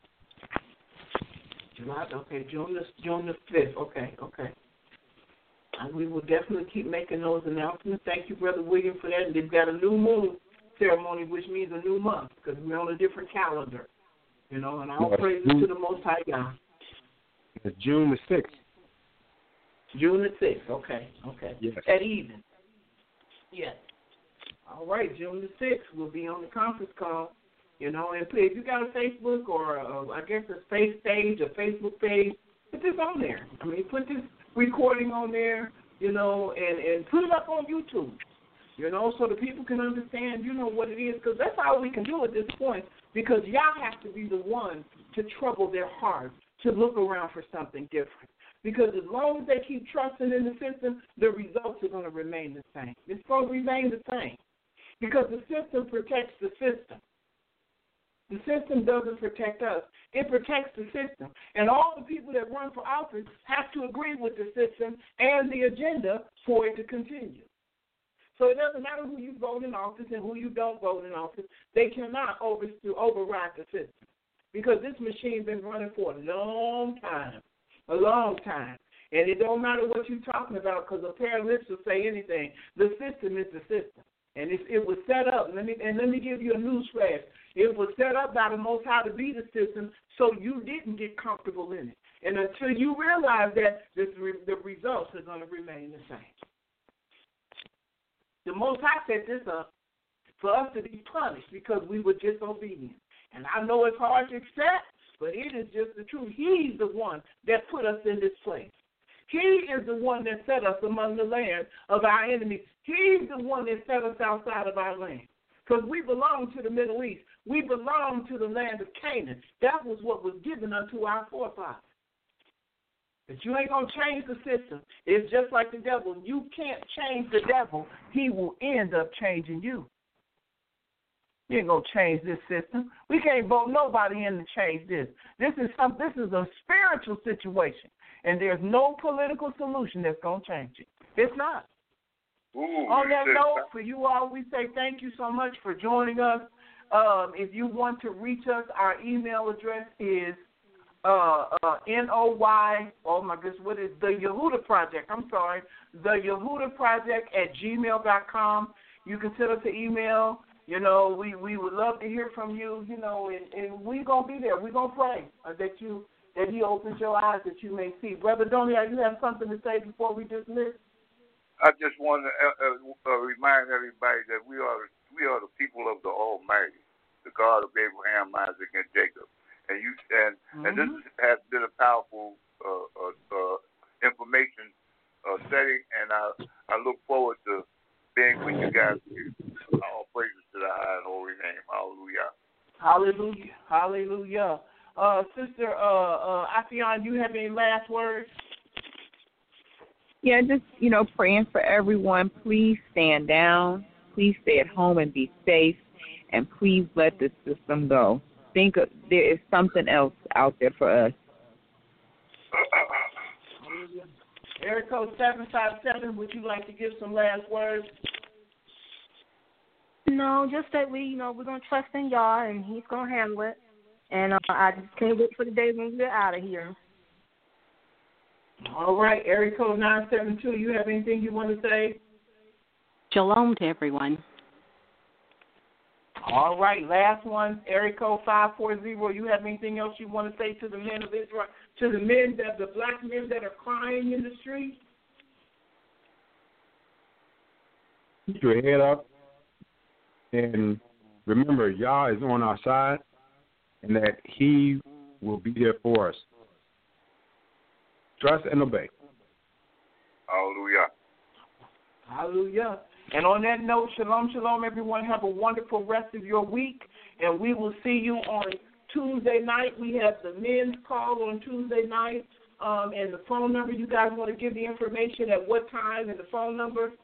July, okay, June the, June the fifth, okay, okay. And we will definitely keep making those announcements. Thank you, Brother William, for that. And they've got a new moon ceremony, which means a new month, because we're on a different calendar. You know, and all no, praises June, to the Most High God. It's June the sixth. June the sixth, okay, okay. Yes. At even. Yes. All right, June the sixth, we'll be on the conference call, you know, and please, if you got a Facebook or, a, I guess, a space page, a Facebook page, put this on there. I mean, put this recording on there, you know, and, and put it up on YouTube, you know, so the people can understand, you know, what it is, because that's all we can do at this point, because y'all have to be the one to trouble their hearts, to look around for something different. Because as long as they keep trusting in the system, the results are going to remain the same. It's going to remain the same because the system protects the system. The system doesn't protect us. It protects the system. And all the people that run for office have to agree with the system and the agenda for it to continue. So it doesn't matter who you vote in office and who you don't vote in office. They cannot over, override the system because this machine's been running for a long time. A long time. And it don't matter what you're talking about because a pair of lips will say anything. The system is the system. And it, it was set up, let me, and let me give you a news flash. It was set up by the Most High to be the system so you didn't get comfortable in it. And until you realize that, this, the results are going to remain the same. The Most High set this up for us to be punished because we were disobedient. And I know it's hard to accept, but it is just the truth. He's the one that put us in this place. He is the one that set us among the land of our enemies. He's the one that set us outside of our land. Because we belong to the Middle East. We belong to the land of Canaan. That was what was given unto our forefathers. But you ain't going to change the system. It's just like the devil. You can't change the devil. He will end up changing you. You ain't going to change this system. We can't vote nobody in to change this. This is some. This is a spiritual situation. And there's no political solution that's going to change it. It's not. Ooh, On that note, for you all, we say thank you so much for joining us. Um, if you want to reach us, our email address is uh, uh, N O Y, oh my goodness, what is the Yehuda Project? I'm sorry, the Yehuda Project at gmail dot com. You can send us an email. You know, we, we would love to hear from you, you know, and, and we're going to be there. We're going to pray uh, that you that he opens your eyes that you may see. Brother Donia, you have something to say before we dismiss? I just want to uh, uh, remind everybody that we are we are the people of the Almighty, the God of Abraham, Isaac, and Jacob. And you and mm-hmm. and this has been a powerful uh, uh, uh, information uh, setting, and I I look forward to being with you guys. All praises to the high and holy name. Hallelujah. Hallelujah. Hallelujah. Uh, Sister uh, uh, Affion, you have any last words? Yeah, just, you know, praying for everyone. Please stand down. Please stay at home and be safe. And please let this system go. Think of, there is something else out there for us. Area code seven five seven, would you like to give some last words? No, just that we, you know, we're going to trust in y'all, and he's going to handle it. And uh, I just can't wait for the day when we get out of here. All right, area code nine seven two, you have anything you want to say? Shalom to everyone. All right, last one, area code five four zero, you have anything else you want to say to the men of Israel, to the men, that the black men that are crying in the street? Keep your head up. And remember, Yah is on our side, and that he will be there for us. Trust and obey. Hallelujah. Hallelujah. And on that note, shalom, shalom, everyone. Have a wonderful rest of your week, and we will see you on Tuesday night. We have the men's call on Tuesday night, um, and the phone number. You guys want to give the information at what time and the phone number?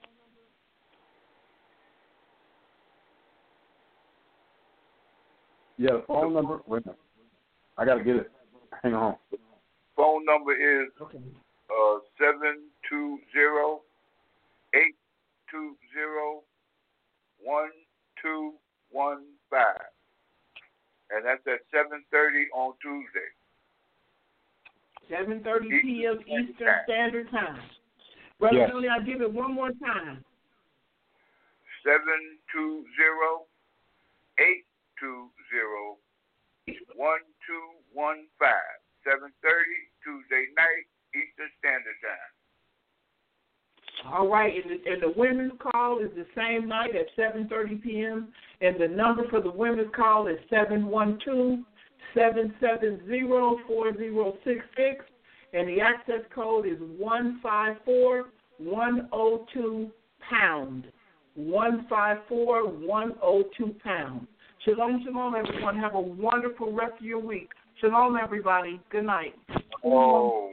Yeah, the phone number. Wait a minute. I got to get it. Hang on. Phone number is uh, seven two zero, eight two zero, one two one five. And that's at seven thirty on Tuesday. seven thirty p.m. Eastern Standard Time. Brother yes. Tony, I'll give it one more time. seven two zero, eight two zero, one two one five. seven thirty Tuesday night, Eastern Standard Time. All right, and the, and the women's call is the same night at seven thirty p.m., and the number for the women's call is seven one two, seven seven zero, four zero six six, and the access code is one five four one zero two pound. one five four one zero two pound. Shalom, shalom, everyone. Have a wonderful rest of your week. Shalom, everybody. Good night. Oh.